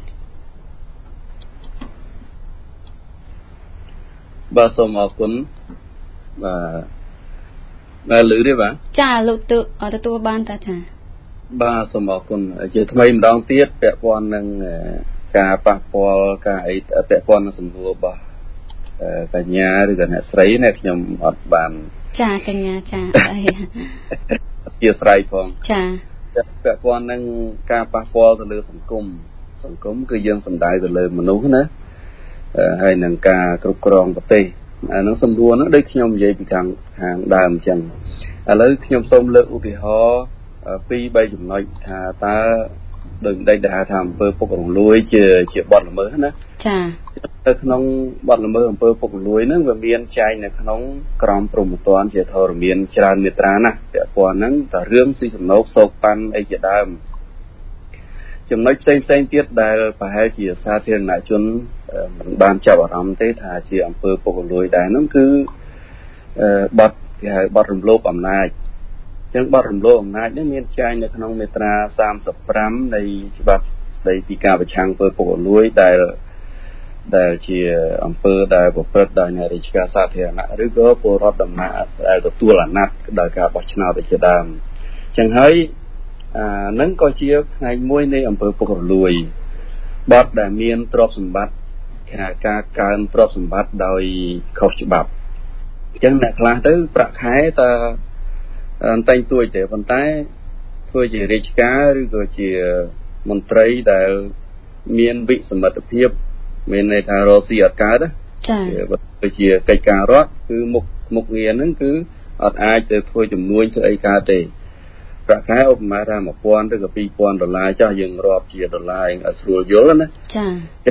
បាទសូមអរគុណបាទលើទេបាទចាលោកទទួលបានតាចាបាទសូមអរគុណជាថ្មីម្ដងទៀតពាក់ព័ន្ធនឹងការប៉ះពាល់ការអីពាក់ព័ន្ធនឹងសំណួររបស់កញ្ញាឬក៏អ្នកស្រីណាខ្ញុំអត់បានចាកញ្ញាចាអជាស្រ័យផងចាពាក់ព័ន្ធនឹងការប៉ះពាល់ទៅលើសង្គមគឺយើងសំដៅទៅលើមនុស្សណាហើយនឹងការគ្រប់គ្រងប្រទេសអានឹងសំណួរហ្នឹងដូចខ្ញុំនិយាយពីខាងដើមអញ្ចឹងឥឡូវខ្ញុំសូមលើកឧទាហរណ៍2-3ចំណុចថាតើដូចដែលហៅថាអំពើពុករលួយជាបទល្មើសណាចានៅក្នុងបទល្មើសអំពើពុករលួយហ្នឹងវាមានចែងនៅក្នុងក្រមព្រហ្មទណ្ឌជាធរមានច្រើនមាត្រាណាស់ពាក់ព័ន្ធហ្នឹងតើរឿងស៊ីសំណូកសោកប៉ាន់អីជាដើមចំណុចផ្សេងទៀតដែលប្រហែលជាសាធារណជនមិនបានចាប់អារម្មណ៍ទេថាជាអំពើពុករលួយដែរហ្នឹងគឺបទគេហៅបទរំលោភអំណាចអញ្ចឹងបទរំលោភអំណាចនេះមានចែងនៅក្នុងមាត្រា35នៃច្បាប់ស្តីពីការប្រឆាំងអំពើពុករលួយដែលជាអំពើដែលប្រព្រឹត្តដោយអ្នករាជការសាធារណៈឬក៏ពលរដ្ឋដំណើរដែលទទួលអាណត្តិដោយការបោះឆ្នោតជាដើមអញ្ចឹងហើយនឹងក៏ជាផ្នែកមួយនៃអំពើពុករលួយបទដែលមានទ្រព្យសម្បត្តិការកើនទ្រព្យសម្បត្តិដោយខុសច្បាប់អញ្ចឹងអ្នកខ្លះទៅប្រាក់ខែតើតែងទួយទេប៉ុន្តែធ្វើជារាជការឬក៏ជាមន្ត្រីដែលមានវិសមត្ថភាពមានន័យថារកស៊ីអត់កើតណាចា៎ជាកិច្ចការរដ្ឋគឺមុខងារហ្នឹងគឺអត់អាចទៅធ្វើជំនួញធ្វើអីកើតទេប្រាក់ខែឧបមាថា$1000ឬក៏$2000ចាស់យើងរាប់ជាដុល្លារឲ្យស្រួលយល់ណាចា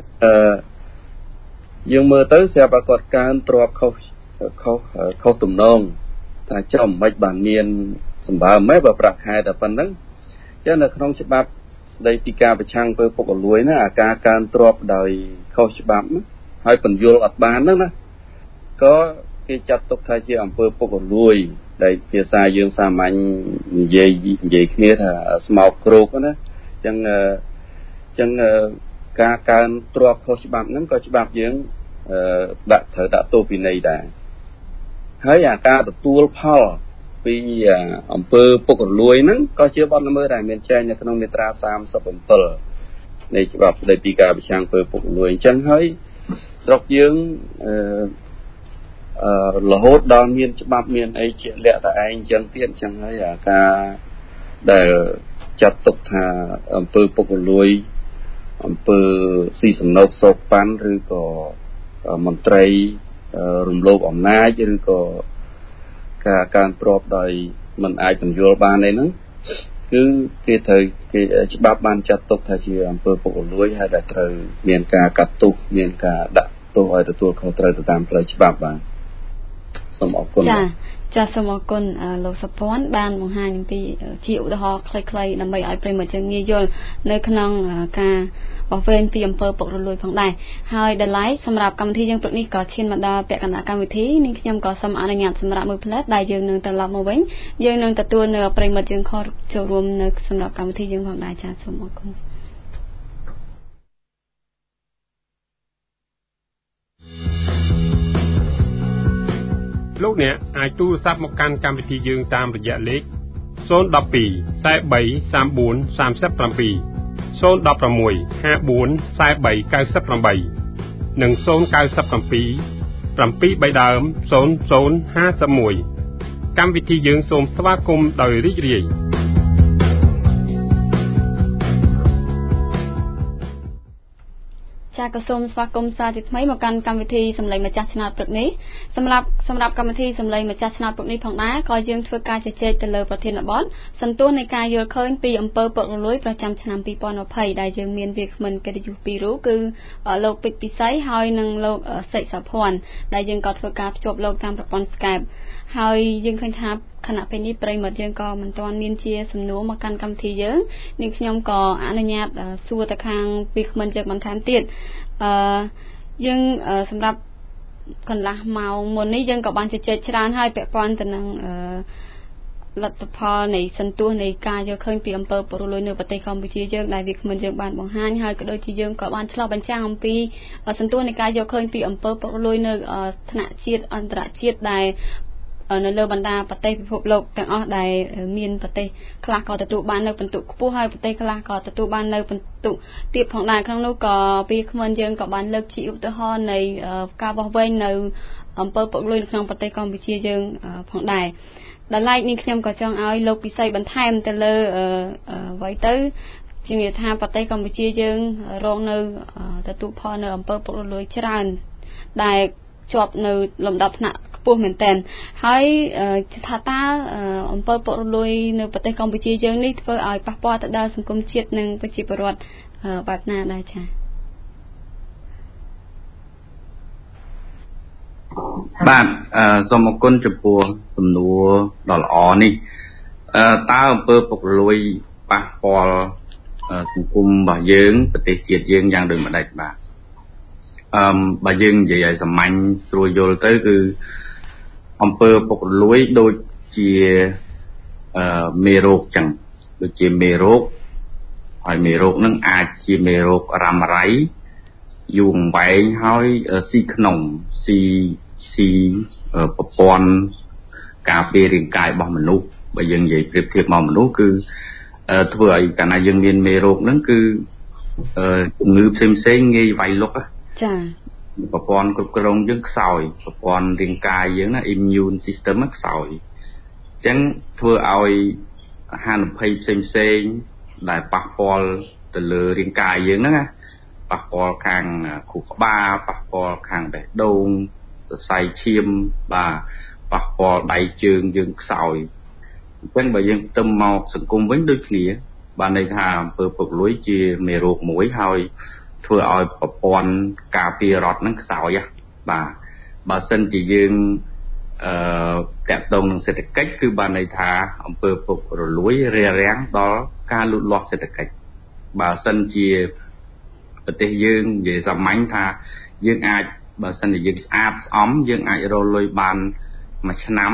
យើងមើលទៅស្រាប់តែគាត់កើនទ្រព្យខុសទំនងថាចំមិនបានមានសម្បើមបើប្រាក់ខែតែប៉ុណ្្នឹងចឹងនៅក្នុងច្បាប់ស្តីពីការប្រឆាំងអំពើពុករលួយណាអាការកើនទ្រព្យដោយខុសច្បាប់ហើយពន្យល់អត់បានហ្នឹងណាក៏គេចាត់ទុកថាជាអំពើពុករលួយដែលភាសាយើងសាមញ្ញនិយាយគ្នាថាស្មោកគ្រោកណាអញ្ចឹងការកើនទ្រព្យខុសច្បាប់ហ្នឹងក៏ច្បាប់យើងត្រូវដាក់ទោសពិន័យដែរហើយអាការទទួលផលពីអំពើពុករលួយហ្នឹងក៏ជាបទល្មើសដែរមានចែងនៅក្នុងមាត្រា37នៃច្បាប់ស្តីពីការប្រឆាំងអំពើពុករលួយអញ្ចឹងហើយស្រុកយើងរហូតដល់មានច្បាប់មានអីជាលក្ខតែឯងអញ្ចឹងទៀតអញ្ចឹងហើយអាការដែលចាត់ទុកថាអំពើពុករលួយអំពើស៊ីសំណូកសោកប៉ាន់ឬក៏មន្ត្រីរំលោភអំណាចឬក៏ការកើនទ្រព្យដោយមិនអាចពន្យល់បានអីហ្នឹងគឺគេច្បាប់បានចាត់ទុកថាជាអំពើពុករលួយហើយដែលត្រូវមានការកាត់ទោសមានការដាក់ទោសឲ្យទទួលខុសត្រូវទៅតាមផ្លូវច្បាប់បាទសូមអរគុណចាសូមអរគុណលោកសុភ័ណ្ឌបានបង្ហាញអំពីជាឧទាហរណ៍ខ្លីៗដើម្បីឲ្យប្រិយមិត្តយើងងាយយល់នៅក្នុងការបោះវែងពីអំពើពុករលួយផងដែរហើយដល់ឡែកសម្រាប់កម្មវិធីយើងព្រឹកនេះក៏ឈានមកដល់ពាក់កណ្ដាលកម្មវិធីនេះខ្ញុំក៏សូមអនុញ្ញាតសម្រាប់មួយផ្លែតដែលយើងនឹងត្រឡប់មកវិញយើងនឹងទទួលនៅប្រិយមិត្តយើងខលចូលរួមនៅសម្រាប់កម្មវិធីយើងផងដែរចាសូមអរគុណលោកអ្នកអាចទូរស័ព្ទមកកាន់កម្មវិធីយើងតាមរយៈលេខ012 43 34 37 016 54 43 98និង097 73 ដើម0051កម្មវិធីយើងសូមស្វាគមន៍ដោយរីករាយចាក៏សូមស្វាគមន៍សាជាថ្មីមកកាន់កម្មវិធីសម្លេងម្ចាស់ឆ្នោតព្រឹកនេះសម្រាប់កម្មវិធីសម្លេងម្ចាស់ឆ្នោតព្រឹកនេះផងដែរក៏យើងធ្វើការជជែកទៅលើប្រធានបទសន្ទុះនៃការយល់ឃើញពីអំពើពុករលួយប្រចាំឆ្នាំ2020ដែលយើងមានវាគ្មិនកិត្តិយស2រូបគឺលោកពេជ្រពិសីហើយនិងលោកសិកសុភ័ណ្ឌដែលយើងក៏ធ្វើការភ្ជាប់លោកតាមប្រព័ន្ធ Skype ហើយយើងឃើញថាខណៈពេលនេះប្រិមិត្តយើងក៏មិនទាន់មានជាសំណួរមកកាន់កម្មវិធីយើងនាងខ្ញុំក៏អនុញ្ញាតសួរទៅខាងពីក្មិនយើងបន្ថែមទៀតយើងសម្រាប់កន្លះម៉ោងមុននេះយើងក៏បានជជែកច្រើនហើយពាក់ព័ន្ធទៅនឹងលទ្ធផលនៃសន្ទុះនៃការយកឃើញពីអំពើពុករលួយនៅប្រទេសកម្ពុជាយើងដែលវាគ្មិនយើងបានបង្ហាញហើយក៏ដូចជាយើងក៏បានឆ្លុះបញ្ចាំងអំពីសន្ទុះនៃការយកឃើញពីអំពើពុករលួយនៅថ្នាក់ជាតិអន្តរជាតិដែលនៅលើបណ្ដាប្រទេសពិភពលោកទាំងអស់ដែលមានប្រទេសខ្លះក៏ទទួលបាននៅពិន្ទុខ្ពស់ហើយប្រទេសខ្លះក៏ទទួលបាននៅពិន្ទុទាបផងដែរក្នុងនោះក៏ពីក្មិនយើងក៏បានលើកជាឧទាហរណ៍នៃការវាស់វែងនៅអំពើពុករលួយនៅក្នុងប្រទេសកម្ពុជាយើងផងដែរដល់ឡែកនេះខ្ញុំក៏ចង់ឲ្យលោកពិសីបន្ថែមទៅលើអ្វីទៅជានិយាយថាប្រទេសកម្ពុជាយើងរងនៅទទួលផលនៅអំពើពុករលួយច្រើនដែលជាប់នៅលំដាប់ថ្នាក់ខ្ពស់មែនទែនហើយថាតើអំពើពុករលួយនៅប្រទេសកម្ពុជាយើងនេះធ្វើឲ្យប៉ះពាល់ទៅដល់សង្គមជាតិនិងប្រជាពលរដ្ឋបែបណាដែរចា៎បាទសូមអរគុណចំពោះសំណួរដ៏ល្អនេះតើអំពើពុករលួយប៉ះពាល់សង្គមរបស់យើងប្រទេសជាតិយើងយ៉ាងដូចម្ដេចបាទបើយើងនិយាយឲ្យសាមញ្ញស្រួលយល់ទៅគឺអំពើពុករលួយដូចជាមេរោគចឹងដូចជាមេរោគហើយមេរោគនឹងអាចជាមេរោគរ៉ាំរ៉ៃយូរអង្វែងហើយស៊ីក្នុងស៊ីប្រព័ន្ធការពាររាងកាយរបស់មនុស្សបើយើងនិយាយប្រៀបធៀបមកមនុស្សគឺធ្វើឲ្យកាលណាយើងមានមេរោគហ្នឹងគឺជំងឺផ្សេងងាយវាយលុកចា៎ប្រព័ន្ធគ្រប់គ្រងយើងខ្សោយប្រព័ន្ធរាងកាយយើងណា immune system ខ្សោយអញ្ចឹងធ្វើឲ្យហានិភ័យផ្សេងដែលប៉ះពាល់ទៅលើរាងកាយយើងហ្នឹងណាប៉ះពាល់ខាងខួរក្បាលប៉ះពាល់ខាងបេះដូងសរសៃឈាមបាទប៉ះពាល់ដៃជើងយើងខ្សោយអញ្ចឹងបើយើងទៅមកសង្គមវិញដូចគ្នាបានន័យថាអំពើពុករលួយជាមេរោគមួយហើយធ្វើឲ្យប្រព័ន្ធការពាររដ្ឋហ្នឹងខ្សោយបាទបើសិនជាយើងតាក់ទងនឹងសេដ្ឋកិច្ចគឺបានន័យថាអំពើពុករលួយរារាំងដល់ការលូតលាស់សេដ្ឋកិច្ចបើសិនជាប្រទេសយើងនិយាយសាមញ្ញថាយើងអាចបើសិនជាយើងស្អាតស្អំយើងអាចរកលុយបានមួយឆ្នាំ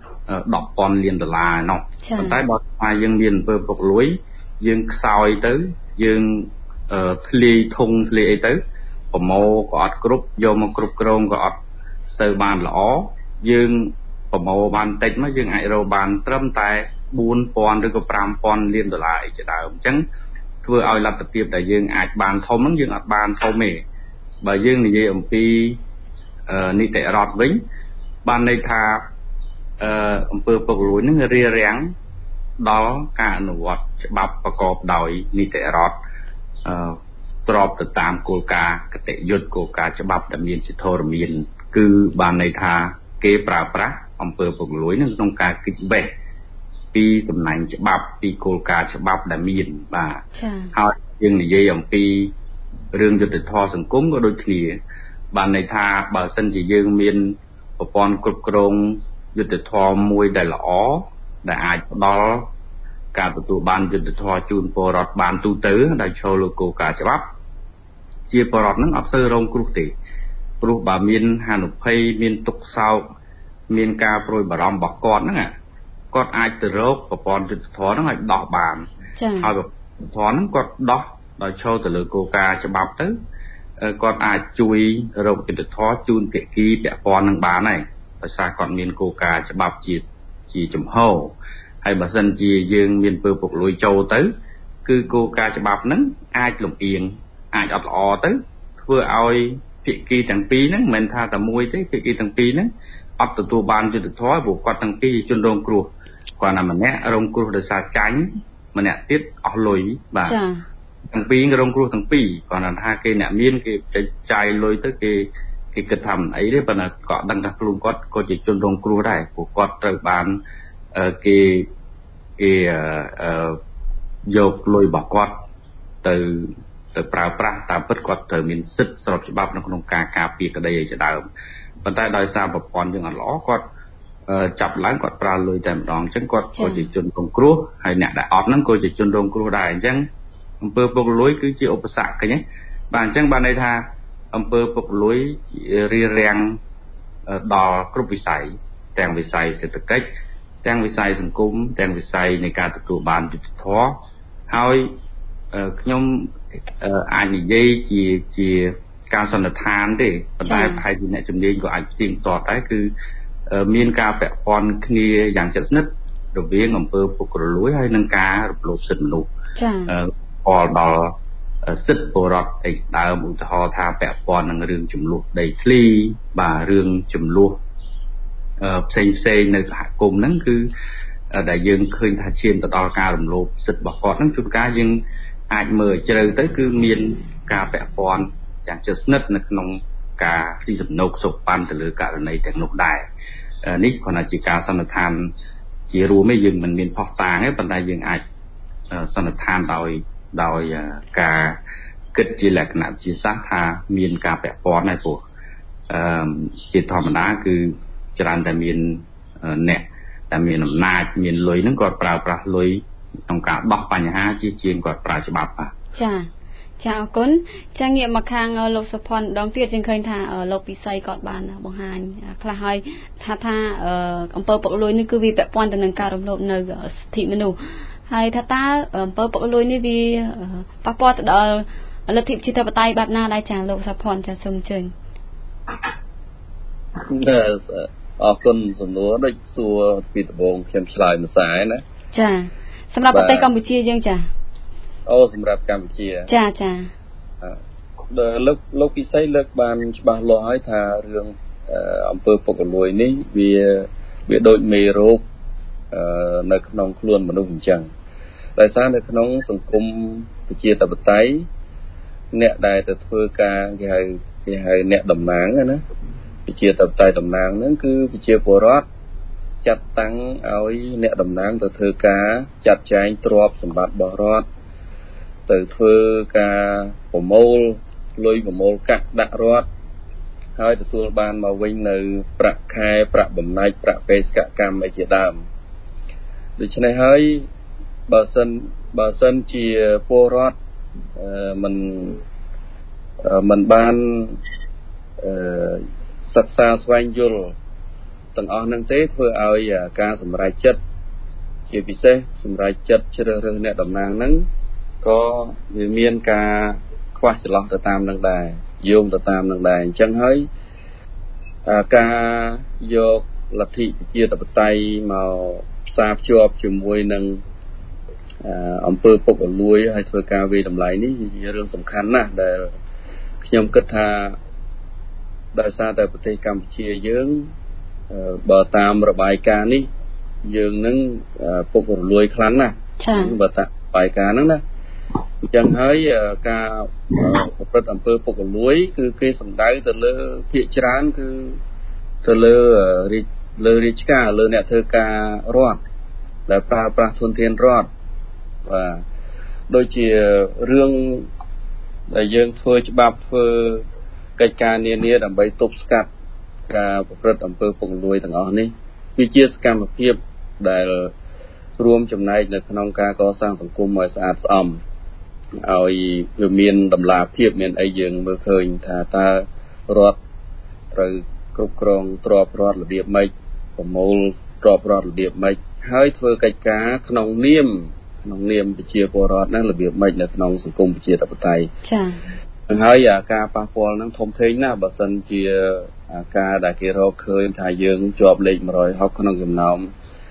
$10,000 លានឯណោះប៉ុន្តែបើថាយើងមានអំពើពុករលួយយើងខ្សោយទៅយើងធ្លាយធុងធ្លាយអីទៅប្រមូលក៏អត់គ្រប់យកមកគ្រប់គ្រងក៏អត់សូវបានល្អយើងប្រមូលបានតិចមកយើងអាចរកបានត្រឹមតែ$4,000 ឬក៏$5,000 លានអីជាដើមអញ្ចឹងធ្វើឲ្យលទ្ធភាពដែលយើងអាចបានធំហ្នឹងយើងអត់បានធំទេបើយើងនិយាយអំពីនីតិរដ្ឋវិញបានន័យថាអំពើពុករលួយហ្នឹងរារាំងដល់ការអនុវត្តច្បាប់ប្រកបដោយនីតិរដ្ឋស្របទៅតាមគោលការណ៍គតិយុត្តគោលការណ៍ច្បាប់ដែលមានជាធរមានគឺបានន័យថាគេប្រើប្រាស់អំពើពុករលួយនឹងក្នុងការគិតបេះពីសំណាញ់ច្បាប់ពីគោលការណ៍ច្បាប់ដែលមានបាទហើយយើងនិយាយអំពីរឿងយុត្តិធម៌សង្គមក៏ដូចគ្នាបានន័យថាបើសិនជាយើងមានប្រព័ន្ធគ្រប់គ្រងយុត្តិធម៌មួយដែលល្អដែលអាចផ្ដល់ការទទួលបានយុត្តិធម៌ជូនពលរដ្ឋបានទូទៅដែលចូលលើគោលការណ៍ច្បាប់ជាពលរដ្ឋនឹងអត់សូវរងគ្រោះទេព្រោះបើមានហានិភ័យមានទុក្ខសោកមានការព្រួយបារម្ភរបស់គាត់ហ្នឹងគាត់អាចទៅរកប្រព័ន្ធយុត្តិធម៌ហ្នឹងឲ្យដោះបានហើយប្រព័ន្ធធម៌ហ្នឹងគាត់ដោះដោយចូលទៅលើគោលការណ៍ច្បាប់ទៅគាត់អាចជួយរកយុត្តិធម៌ជូនភាគីពាក់ព័ន្ធនឹងបានហើយដោយសារគាត់មានគោលការណ៍ច្បាប់ជាចំហហើយបើសិនជាយើងមានពើពុករលួយចូលទៅគឺគោលការណ៍ច្បាប់ហ្នឹងអាចលំអៀងអាចអត់ល្អទៅធ្វើឲ្យភាគីទាំងពីរហ្នឹងមិនមែនថាតែមួយទេភាគីទាំងពីរហ្នឹងអត់ទទួលបានយុត្តិធម៌ព្រោះគាត់ទាំងពីរជនរងគ្រោះគាត់ណាម្នាក់រងគ្រោះដោយសារចាញ់ម្នាក់ទៀតអស់លុយបាទទាំងពីររងគ្រោះទាំងពីរគាត់ថាគេអ្នកមានគេចាយលុយទៅគេគិតថាមិនអីទេប៉ុន្តែគាត់ដឹងថាខ្លួនគាត់ក៏ជាជនរងគ្រោះដែរព្រោះគាត់ត្រូវបានគេយកលុយរបស់គាត់ទៅប្រើប្រាស់តាមពិតគាត់ត្រូវមានសិទ្ធិស្របច្បាប់នៅក្នុងការការពារក្តីឯជាដើមប៉ុន្តែដោយសារប្រព័ន្ធយើងអត់ល្អគាត់ចាប់ឡើងគាត់ប្រើលុយតែម្ដងអញ្ចឹងគាត់ក៏ជាជនរងគ្រោះហើយអ្នកដែលអត់ហ្នឹងក៏ជាជនរងគ្រោះដែរអញ្ចឹងអំពើពុករលួយគឺជាឧបសគ្គឃើញទេបាទអញ្ចឹងបានន័យថាអំពើពុករលួយរារាំងដល់គ្រប់វិស័យទាំងវិស័យសេដ្ឋកិច្ចទាំងវិស័យសង្គមទាំងវិស័យនៃការទទួលបានយុត្តិធម៌ហើយខ្ញុំអាចនិយាយជាការសន្និដ្ឋានទេប៉ុន្តែប្រហែលជាអ្នកជំនាញក៏អាចផ្ទៀងផ្ទាត់ដែរគឺមានការពាក់ព័ន្ធគ្នាយ៉ាងជិតស្និទ្ធរវាងអំពើពុករលួយហើយនិងការរំលោភសិទ្ធិមនុស្សផលដល់សិទ្ធិពលរដ្ឋឯដើមឧទាហរណ៍ថាពាក់ព័ន្ធនឹងរឿងចំនួនដីធ្លីបាទរឿងចំនួនផ្សេងនៅសហគមន៍ហ្នឹងគឺដែលយើងឃើញថាឈានទៅដល់ការរំលោភសិទ្ធិរបស់គាត់ហ្នឹងជួនកាលយើងអាចមើលជ្រៅទៅគឺមានការពាក់ព័ន្ធយ៉ាងជិតស្និទ្ធនៅក្នុងការស៊ីសំណូកសុខប៉ាន់ទៅលើករណីទាំងនោះដែរនេះគ្រាន់តែជាការសន្និដ្ឋានជារួមទេយើងមិនមានផុសតាងទេប៉ុន្តែយើងអាចសន្និដ្ឋានដោយការគិតជាលក្ខណៈវិទ្យាសាស្ត្រថាមានការពាក់ព័ន្ធហើយព្រោះជាធម្មតាគឺច្រើនតែមានអ្នកតែមានអំណាចមានលុយហ្នឹងគាត់ប្រើប្រាស់លុយក្នុងការដោះបញ្ហាជាងគាត់ប្រើច្បាប់បាទចាអរគុណចាងាកមកខាងលោកសុផាន់ដងទៀតយើងឃើញថាលោកពិសីគាត់បានបង្ហាញខ្លះហើយថាអំពើពុករលួយនេះគឺវាពាក់ព័ន្ធទៅនឹងការរំលោភនៅសិទ្ធិមនុស្សហើយថាតើអំពើពុករលួយនេះវាប៉ះពាល់ទៅដល់លទ្ធិប្រជាធិបតេយ្យបែបណាដែរចាលោកសុផាន់ចាសូមអញ្ជើញអរគុណសំណួរដូចសួរពីដំបូងខ្ញុំឆ្លើយម្សៅណាចាសម្រាប់ប្រទេសកម្ពុជាយើងចាសម្រាប់កម្ពុជាចាលោកពិសីលើកបានច្បាស់លាស់ហើយថារឿងអំពើពុករលួយនេះវាដូចមេរោគនៅក្នុងខ្លួនមនុស្សអញ្ចឹងដោយសារនៅក្នុងសង្គមប្រជាធិបតេយ្យអ្នកដែលទៅធ្វើការគេហៅអ្នកតំណាងណាប្រជាធិបតេយ្យតំណាងហ្នឹងគឺប្រជាពលរដ្ឋចាត់តាំងឲ្យអ្នកតំណាងទៅធ្វើការចាត់ចែងទ្រព្យសម្បត្តិរបស់រដ្ឋទៅធ្វើការប្រមូលលុយប្រមូលកាក់ដាក់រដ្ឋហើយទទួលបានមកវិញនៅប្រាក់ខែប្រាក់បំណាច់ប្រាក់បេសកកម្មអីជាដើមដូច្នេះហើយបើសិនជាពលរដ្ឋមិនបានសិក្សាស្វែងយល់ទាំងអស់ហ្នឹងទេធ្វើឲ្យការសម្រេចចិត្តជាពិសេសសម្រេចចិត្តជ្រើសរើសអ្នកតំណាងហ្នឹងក៏វាមានការខ្វះចន្លោះទៅតាមនឹងដែរយោងទៅតាមនឹងដែរអញ្ចឹងហើយការយកលទ្ធិប្រជាធិបតេយ្យមកផ្សារភ្ជាប់ជាមួយនឹងអំពើពុករលួយហើយធ្វើការវាយតម្លៃនេះជារឿងសំខាន់ណាស់ដែលខ្ញុំគិតថាដោយសារតែប្រទេសកម្ពុជាយើងបើតាមរបាយការណ៍នេះយើងនឹងពុករលួយខ្លាំងណាស់បើតាមរបាយការណ៍ហ្នឹងណាអញ្ចឹងហើយការប្រព្រឹត្តអំពើពុករលួយគឺគេសំដៅទៅលើភាគច្រើនគឺទៅលើរាជការលើអ្នកធ្វើការរដ្ឋដែលប្រើប្រាស់ធនធានរដ្ឋបាទដូចជារឿងដែលយើងធ្វើច្បាប់ធ្វើកិច្ចការនានាដើម្បីទប់ស្កាត់ការប្រព្រឹត្តអំពើពុករលួយទាំងអស់នេះវាជាសកម្មភាពដែលរួមចំណែកនៅក្នុងការកសាងសង្គមឲ្យស្អាតស្អំឲ្យវាមានតម្លាភាពមានអីយើងមើលឃើញថាតើរដ្ឋត្រូវគ្រប់គ្រងទ្រព្យរដ្ឋរបៀបម៉េចប្រមូលទ្រព្យរដ្ឋរបៀបម៉េចហើយធ្វើកិច្ចការក្នុងនាមប្រជាពលរដ្ឋហ្នឹងរបៀបម៉េចនៅក្នុងសង្គមប្រជាធិបតេយ្យចា៎ហើយការប៉ះពាល់ហ្នឹងធំធេងណាស់បើសិនជាការដែលគេរកឃើញថាយើងជាប់លេខ160ក្នុងចំណោម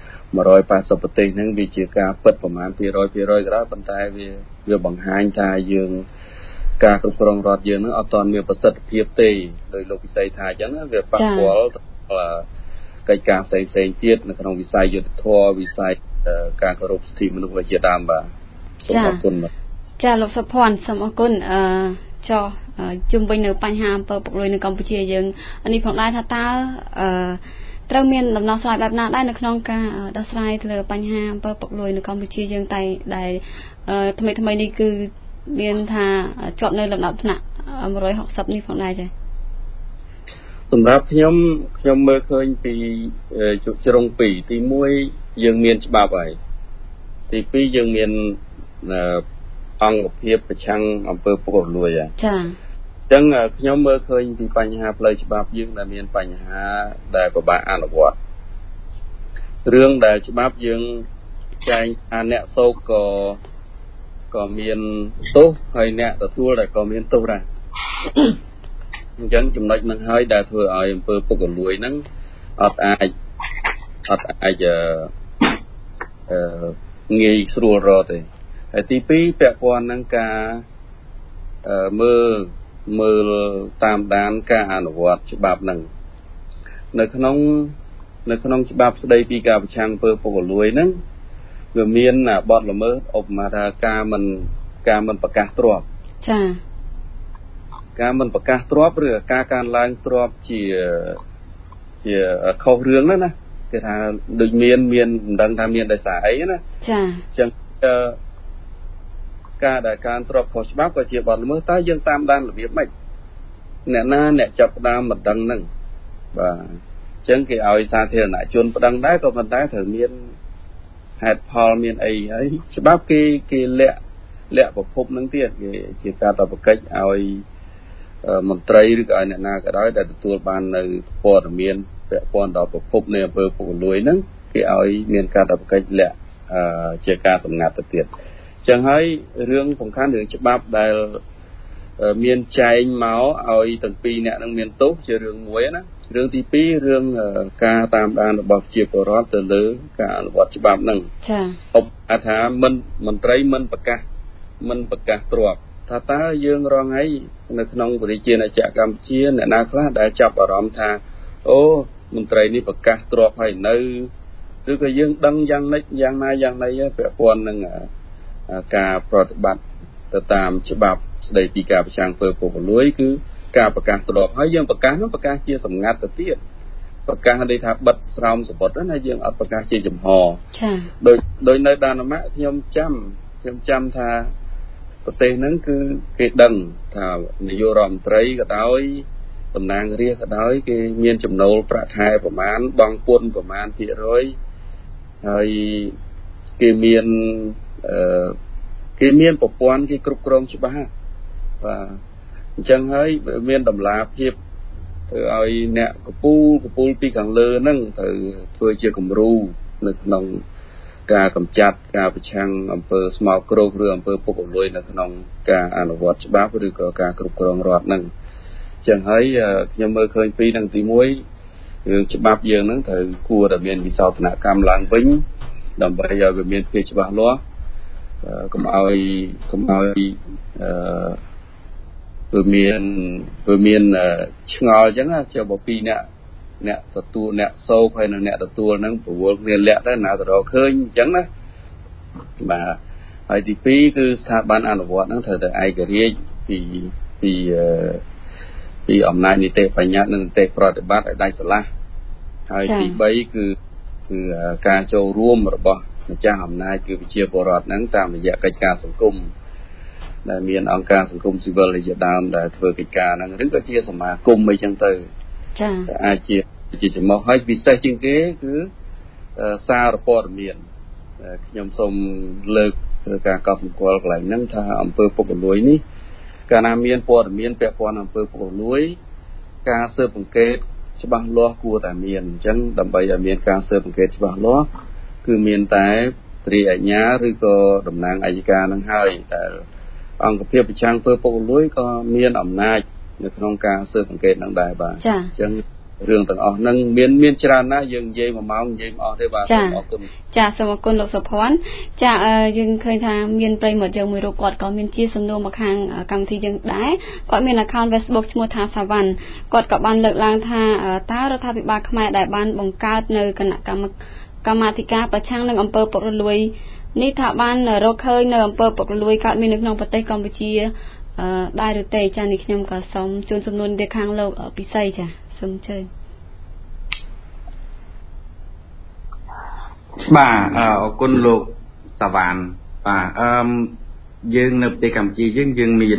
180ប្រទេសហ្នឹងវាជាការពិតប្រមាណ%ក៏ដោយប៉ុន្តែវាបង្ហាញថាយើងការគ្រប់គ្រងរដ្ឋយើងហ្នឹងអត់ទាន់មានប្រសិទ្ធភាពទេដោយលោកពិសីថាអញ្ចឹងវាប៉ះពាល់កិច្ចការផ្សេងទៀតនៅក្នុងវិស័យយុត្តិធម៌វិស័យការគោរពសិទ្ធិមនុស្សជាដើមបាទសូមអរគុណចាលោកសុភ័ណ្ឌសូមអរគុណជុំវិញនៅបញ្ហាអំពើពុករលួយនៅកម្ពុជាយើងនេះផងដែរថាតើត្រូវមានដំណោះស្រាយបែបណាដែរនៅក្នុងការដោះស្រាយទៅលើបញ្ហាអំពើពុករលួយនៅកម្ពុជាយើងតែដែលថ្មីនេះគឺមានថាជាប់នៅលំដាប់ថ្នាក់160នេះផងដែរចាសម្រាប់ខ្ញុំមើលឃើញពីជ្រុង2ទី1យើងមានច្បាប់ហើយទី2យើងមានអង្គភាពប្រឆាំងអំពើពុករលួយហើយចា៎អញ្ចឹងខ្ញុំមើលឃើញពីបញ្ហាផ្លូវច្បាប់យើងដែលមានបញ្ហាដែលពិបាកអនុវត្តរឿងដែលច្បាប់យើងចែងថាអ្នកសោកក៏មានទោសហើយអ្នកទទួលដែលក៏មានទោសដែរអញ្ចឹងចំណុចហ្នឹងហើយដែលធ្វើឲ្យអំពើពុករលួយហ្នឹងអត់អាចងាយស្រួលរកទេហើយទី2ពាក់ព័ន្ធនឹងការមើលតាមដានការអនុវត្តច្បាប់ហ្នឹងនៅក្នុងច្បាប់ស្ដីពីការប្រឆាំងអំពើពុករលួយហ្នឹងវាមានបទល្មើសឧបមាថាការមិនប្រកាសទ្រព្យចា៎ការមិនប្រកាសទ្រព្យឬការកើនឡើងទ្រព្យជាខុសរឿងហ្នឹងណាគេថាដូចមានមិនដឹងថាមានដោយសារអីណាចា៎អញ្ចឹងការដែលកើនទ្រព្យខុសច្បាប់ក៏ជាបទល្មើសតែយើងតាមដានរបៀបម៉េចអ្នកចាប់ផ្ដើមមិនដឹងហ្នឹងបាទអញ្ចឹងគេឲ្យសាធារណជនប្តឹងដែរក៏ប៉ុន្តែត្រូវមានហេតុផលមានអីហើយច្បាប់គេលាក់ប្រភពហ្នឹងទៀតគេជាការតបកិច្ចឲ្យមន្ត្រីឬក៏ឲ្យអ្នកណាក៏ដោយដែលទទួលបាននៅព័ត៌មានពាក់ព័ន្ធដល់ប្រភពនៃអំពើពុករលួយហ្នឹងគេឲ្យមានការតបកិច្ចលាក់ជាការសម្ងាត់ទៅទៀតអញ្ចឹងហើយរឿងសំខាន់រឿងច្បាប់ដែលមានចែងមកឲ្យទាំងពីរអ្នកនឹងមានទោសជារឿងមួយណារឿងទី2រឿងការតាមដានរបស់ប្រជាពលរដ្ឋទៅលើការអនុវត្តច្បាប់ហ្នឹងចា៎ថាមន្ត្រីមិនប្រកាសទ្រព្យថាតើយើងរងហើយនៅក្នុងប្រជាជាតិកម្ពុជាអ្នកណាខ្លះដែលចាប់អារម្មណ៍ថាអូមន្ត្រីនេះប្រកាសទ្រព្យហើយនៅឬក៏យើងដឹងយ៉ាងណាពាក់ព័ន្ធនឹងការប្រតិបត្តិទៅតាមច្បាប់ស្ដីពីការប្រឆាំងអំពើពុករលួយគឺការប្រកាសទ្រព្យហើយយើងប្រកាសជាសម្ងាត់ទៅទៀតប្រកាសដូចថាបិទស្រោមសបុតណាយើងអត់ប្រកាសជាចំហចាដោយនៅដានមៈខ្ញុំចាំថាប្រទេសហ្នឹងគឺគេដឹងថានាយករដ្ឋមន្ត្រីក៏ដោយតំណាងរាស្ត្រក៏ដោយគេមានចំណូលប្រាក់ខែប្រមាណបង់ពន្ធប្រមាណភាគរយហើយគេមានប្រព័ន្ធគេគ្រប់គ្រងច្បាស់បាទអញ្ចឹងហើយមានតម្លាភាពធ្វើឲ្យអ្នកកពូលពីខាងលើហ្នឹងត្រូវធ្វើជាគំរូនៅក្នុងការកម្ចាត់ការប្រឆាំងអំពើស្មោកគ្រោកឬអំពើពុករលួយនៅក្នុងការអនុវត្តច្បាប់ឬក៏ការគ្រប់គ្រងរដ្ឋហ្នឹងអញ្ចឹងហើយខ្ញុំមើលឃើញពីនឹងទី1រឿងច្បាប់យើងហ្នឹងត្រូវគួរតែមានវិសោធនកម្មឡើងវិញដើម្បីឲ្យវាមានភាពច្បាស់លាស់កុំឲ្យវាមានឆ្ងល់អញ្ចឹងចូលបើពីអ្នកទទួលអ្នកសោកហើយនិងអ្នកទទួលហ្នឹងប្រវល់គ្នាលាក់ទៅណាទៅរកឃើញអញ្ចឹងណាបាទហើយទី2គឺស្ថាប័នអនុវត្តហ្នឹងត្រូវតែឯករាជ្យពីអំណាចនីតិបញ្ញត្តិនិងនីតិប្រតិបត្តិឲ្យដាច់ស្រឡះហើយទី3គឺការចូលរួមរបស់ម្ចាស់អំណាចគឺប្រជាពលរដ្ឋហ្នឹងតាមរយៈកិច្ចការសង្គមដែលមានអង្គការសង្គមស៊ីវិលជាដើមដែលធ្វើកិច្ចការហ្នឹងឬក៏ជាសមាគមអីចឹងទៅចា៎អាចជាចំណុចហើយពិសេសជាងគេគឺសារព័ត៌មានខ្ញុំសូមលើកការកត់សម្គាល់កន្លែងហ្នឹងថាអំពើពុករលួយនេះកាលណាមានព័ត៌មានពាក់ព័ន្ធអំពើពុករលួយការស៊ើបអង្កេតច្បាស់លាស់គួរតែមានអញ្ចឹងដើម្បីឲ្យមានការស៊ើបអង្កេតច្បាស់លាស់គឺមានតែព្រះអាជ្ញាឬក៏តំណាងអัยការនឹងហើយតែអង្គភាពប្រឆាំងអំពើពុករលួយក៏មានអំណាចនៅក្នុងការស៊ើបអង្កេតនឹងដែរបាទអញ្ចឹងរឿងទាំងអស់ហ្នឹងមានច្រើនណាស់យើងនិយាយ1ម៉ោងនិយាយមិនអស់ទេបាទសូមអរគុណចាសូមអរគុណលោកសុភ័ណ្ឌចាយើងឃើញថាមានប្រិយមិត្តយើងមួយរូបគាត់ក៏មានជាសំណួរមកខាងកម្មវិធីយើងដែរគាត់មាន account Facebook ឈ្មោះថាសាវ៉ាន់គាត់ក៏បានលើកឡើងថាតើរដ្ឋាភិបាលខ្មែរដែលបានបង្កើតនៅគណៈកម្មាធិការប្រឆាំងនឹងអំពើពុករលួយនេះថាបានរកឃើញនៅអំពើពុករលួយកើតមាននៅក្នុងប្រទេសកម្ពុជាដែរឬទេចានេះខ្ញុំក៏សូមជូនសំណួរទៅខាងលោកពិសីចាសូមអញ្ជើញបាទអរគុណលោកសាវ៉ានបាទយើងនៅប្រទេសកម្ពុជាយើងមាន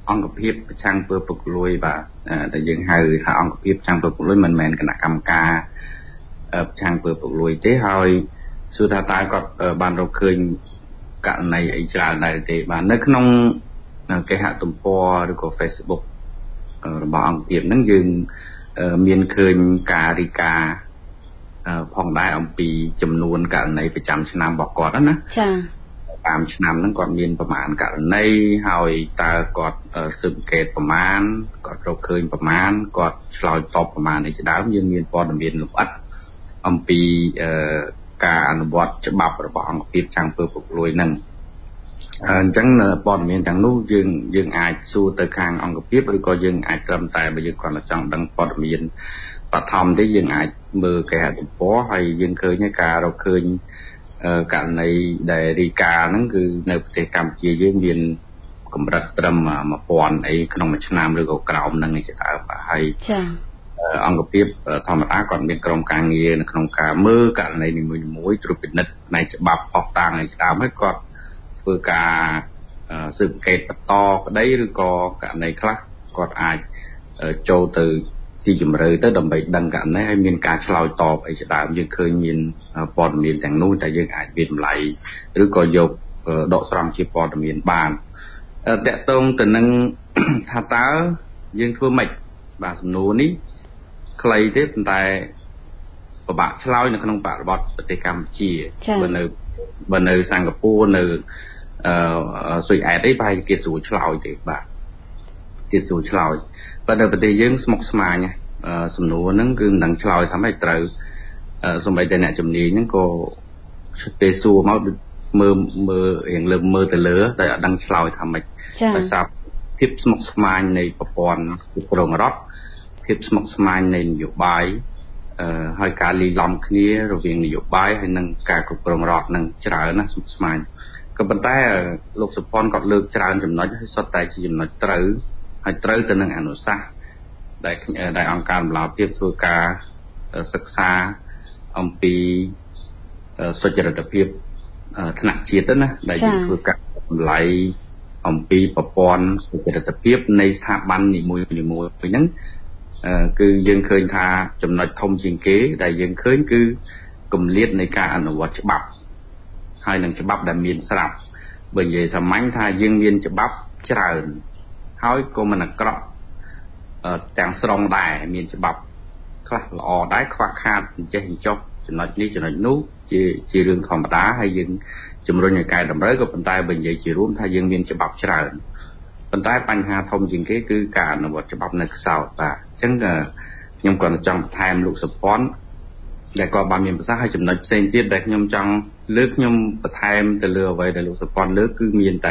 អង្គភាពប្រឆាំងពើពុករលួយបាទតែយើងហៅថាអង្គភាពប្រឆាំងពើពុករលួយមិនមែនគណៈកម្មការប្រឆាំងពើពុករលួយទេហើយសួរថាតើគាត់បានរកឃើញករណីអីច្រើនដែរទេបាទនៅក្នុងគេហទំព័រឬក៏ Facebook របស់អង្គភាពហ្នឹងយើងមានឃើញការរីកាផងដែរអំពីចំនួនករណីប្រចាំឆ្នាំរបស់គាត់ណាចា៎តាមឆ្នាំហ្នឹងគាត់មានប្រមាណករណីហើយតើគាត់ស៊ើបអង្កេតប្រមាណគាត់រកឃើញប្រមាណគាត់ឆ្លើយតបប្រមាណនេះជាដើមយើងមានព័ត៌មានលម្អិតអំពីការអនុវត្តច្បាប់របស់អង្គភាពចាំងពើពុករលួយហ្នឹងអញ្ចឹងព័ត៌មានទាំងនោះយើងអាចសួរទៅខាងអង្គភាពឬក៏យើងអាចត្រឹមតែបើយើងគាត់ចង់ដឹងព័ត៌មានបឋមទេយើងអាចមើលគេហទំព័រហើយយើងឃើញការរកឃើញករណីដែលរីកាហ្នឹងគឺនៅប្រទេសកម្ពុជាយើងមានកម្រិតត្រឹម 1000 អីក្នុងមួយឆ្នាំឬក៏ក្រោមហ្នឹងឯជាដើមបាទហើយចា៎អង្គភាពធម្មតាគាត់មានក្រុមការងារនៅក្នុងការមើលករណីនីមួយៗត្រួតពិនិត្យផ្នែកច្បាប់ផុសតាងឯជាដើមហើយគាត់ធ្វើការស៊ើបអង្កេតបន្តក្តីឬក៏ករណីខ្លះគាត់អាចចូលទៅទីជម្រៅទៅដើម្បីដឹងករណីហើយមានការឆ្លើយតបអីជាដើមយើងឃើញមានព័ត៌មានទាំងនោះតែយើងអាចវិតម្លៃឬក៏យកដកស្រង់ជាព័ត៌មានបានតកតងទៅនឹងថាតើយើងធ្វើម៉េចបាទសំណួរនេះខ្លីទេប៉ុន្តែពិបាកឆ្លើយនៅក្នុងបរិបទប្រទេសកម្ពុជាបើនៅសិង្ហបុរីនៅស៊ុយអែតទេប្រហែលគេស្រួលឆ្លើយទេបាទគេស្រួលឆ្លើយប៉ុន្តែប្រទេសយើងស្មុគស្មាញសំណួរហ្នឹងគឺមិនដឹងឆ្លើយថាម៉េចត្រូវសូម្បីតែអ្នកជំនាញហ្នឹងក៏ពេលសួរមកមើលរៀងលើមើលទៅលើតែអត់ដឹងឆ្លើយថាម៉េចដោយសារភាពស្មុគស្មាញនៃប្រព័ន្ធគ្រប់គ្រងរដ្ឋភាពស្មុគស្មាញនៃនយោបាយហើយការលីឡំគ្នារវាងនយោបាយហើយនិងការគ្រប់គ្រងរដ្ឋនឹងច្រើនណាស់ស្មុគស្មាញក៏ប៉ុន្តែលោកសុផាន់គាត់លើកច្រើនចំណុចហើយសុទ្ធតែជាចំណុចត្រូវហើយត្រូវទៅនឹងអនុសាសន៍ដែលអង្គការបម្រើភាពធ្វើការសិក្សាអំពីសុចរិតភាពថ្នាក់ជាតិណាដែលយើងធ្វើការតម្លៃអំពីប្រព័ន្ធសុចរិតភាពនៃស្ថាប័ននីមួយៗហ្នឹងគឺយើងឃើញថាចំណុចធំជាងគេដែលយើងឃើញគឺគម្លាតនៃការអនុវត្តច្បាប់ហើយនឹងច្បាប់ដែលមានស្រាប់បើនិយាយសាមញ្ញថាយើងមានច្បាប់ច្រើនហើយក៏មិនអាក្រក់ទាំងស្រុងដែរមានច្បាប់ខ្លះល្អដែរខ្វះខាតអញ្ចេះអញ្ចោះចំណុចនេះចំណុចនោះជារឿងធម្មតាហើយយើងជំរុញឲ្យកែតម្រូវក៏ប៉ុន្តែបើនិយាយជារួមថាយើងមានច្បាប់ច្រើនប៉ុន្តែបញ្ហាធំជាងគេគឺការអនុវត្តច្បាប់នៅខ្សោយបាទអញ្ចឹងខ្ញុំក៏ចង់បន្ថែមលោកសុផាន់ដែលក៏បានមានប្រសាសន៍ហើយចំណុចផ្សេងទៀតដែលខ្ញុំចង់លើកខ្ញុំបន្ថែមទៅលើអ្វីដែលលោកសុផាន់លើកគឺមានតែ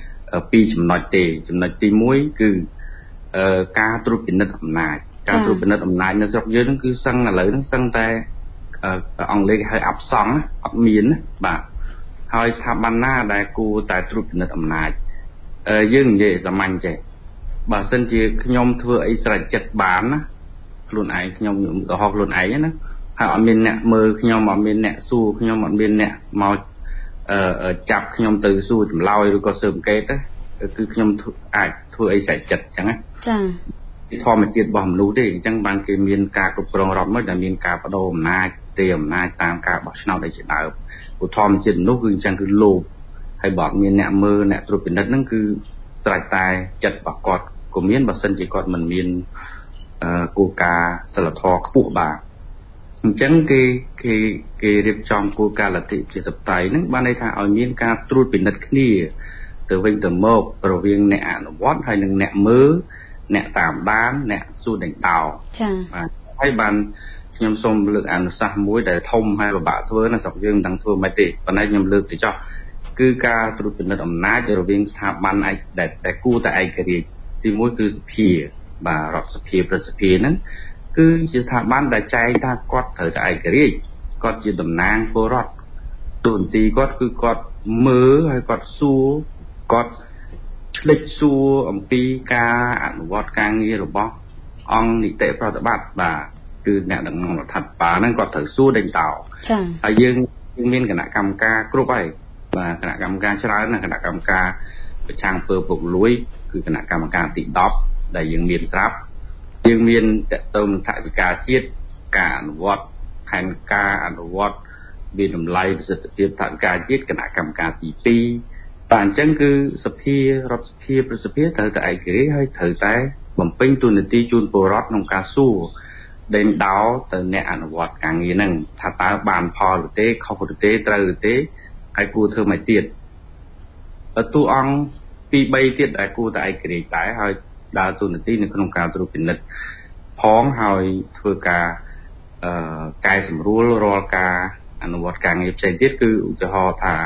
2ចំណុចទេចំណុចទី1គឺការត្រួតពិនិត្យអំណាចការត្រួតពិនិត្យអំណាចនៅស្រុកយើងហ្នឹងគឺសឹងឥឡូវហ្នឹងសឹងតែអង់គ្លេសគេហៅ absent អត់មានបាទហើយស្ថាប័នណាដែលគួរតែត្រួតពិនិត្យអំណាចយើងនិយាយសាមញ្ញចេះបើសិនជាខ្ញុំធ្វើអីស្រេចចិត្តបានណាខ្លួនឯងខ្ញុំឧទាហរណ៍ខ្លួនឯងណាហើយអត់មានអ្នកមើលខ្ញុំអត់មានអ្នកសួរខ្ញុំអត់មានអ្នកមកចាប់ខ្ញុំទៅសួរចម្លើយឬក៏ស៊ើបអង្កេតគឺខ្ញុំអាចធ្វើអីស្រេចចិត្តអញ្ចឹងណាចា៎ធម្មជាតិរបស់មនុស្សទេអញ្ចឹងបានគេមានការគ្រប់គ្រងរដ្ឋមួយដែលមានការបដូរអំណាចទេអំណាចតាមការបោះឆ្នោតអីជាដើមឧទាហរណ៍ជាតិមនុស្សគឺអញ្ចឹងគឺលោភហើយបើអត់មានអ្នកមើលអ្នកត្រួតពិនិត្យហ្នឹងគឺស្រេចតែចិត្តរបស់គាត់ក៏មានបើសិនជាគាត់មិនមានគោលការណ៍សិលធម៌ខ្ពស់បាទអញ្ចឹងគេរៀបចំគោលការណ៍លទ្ធិប្រជាធិបតេយ្យហ្នឹងបានន័យថាឲ្យមានការត្រួតពិនិត្យគ្នាទៅវិញទៅមករវាងអ្នកអនុវត្តហើយនិងអ្នកមើលអ្នកតាមដានអ្នកសួរដេញដោចា៎បាទហើយបានខ្ញុំសូមលើកអនុសាសន៍មួយដែលធំហើយពិបាកធ្វើណាស្រុកយើងមិនដឹងធ្វើមិនទេប៉ុន្តែខ្ញុំលើកទៅចោះគឺការត្រួតពិនិត្យអំណាចរវាងស្ថាប័នដែលគួរតែឯករាជ្យទី1គឺសភាបាទរដ្ឋសភាព្រឹទ្ធសភាហ្នឹងគឺជាស្ថាប័នដែលចែងថាគាត់ត្រូវតែឯករាជ្យគាត់ជាតំណាងពលរដ្ឋទូនទីគាត់គឺគាត់មើលហើយគាត់សួរគាត់ឆ្លិចសួរអំពីការអនុវត្តការងាររបស់អង្គនីតិប្រតិបត្តិបាទគឺអ្នកដឹកនាំរដ្ឋាភិបាលហ្នឹងគាត់ត្រូវសួរដេញដោចា៎ហើយយើងមានគណៈកម្មការគ្រប់ហើយបាទគណៈកម្មការច្រើនណាគណៈកម្មការប្រឆាំងអំពើពុករលួយគឺគណៈកម្មការទី10ដែលយើងមានស្រាប់យើងមានតកតងថវិកាជាតិការអនុវត្តផែនការអនុវត្តមានតម្លៃប្រសិទ្ធភាពថវិកាជាតិគណៈកម្មការទី2បាទអញ្ចឹងគឺសភារដ្ឋសភាប្រសិទ្ធភាពត្រូវតែឯករាជ្យហើយត្រូវតែបំពេញតួនាទីជូនពលរដ្ឋក្នុងការសួរដេញដោលទៅអ្នកអនុវត្តការងារហ្នឹងថាតើបានផលឬទេខុសឬទេត្រូវឬទេហើយគួរធ្វើម៉េចទៀតតួអង្គ2 3ទៀតដែលគួរតែឯករាជ្យដែរហើយដើរតួនាទីនៅក្នុងការត្រួតពិនិត្យផងហើយធ្វើការកែសម្រួលរាល់ការអនុវត្តការងារផ្សេងទៀតគឺឧទាហរណ៍ថា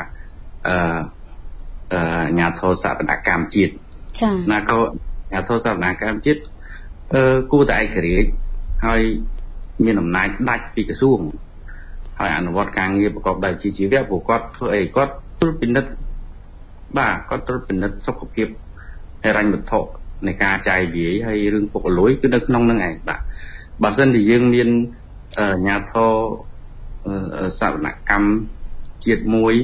អាជ្ញាធរសវនកម្មជាតិចា៎ណាក៏អាជ្ញាធរសវនកម្មជាតិគួរតែឯករាជ្យហើយមានអំណាចដាច់ពីក្រសួងហើយអនុវត្តការងារប្រកបដោយជីវៈព្រោះគាត់ធ្វើអីគាត់ត្រួតពិនិត្យបាទគាត់ត្រួតពិនិត្យសុខភាពហិរញ្ញវត្ថុនៃការចាយវាយហើយរឿងពុករលួយគឺនៅក្នុងនឹងឯងបាទបើមិនជាយើងមានអាជ្ញាធរសវនកម្មជាតិមួយ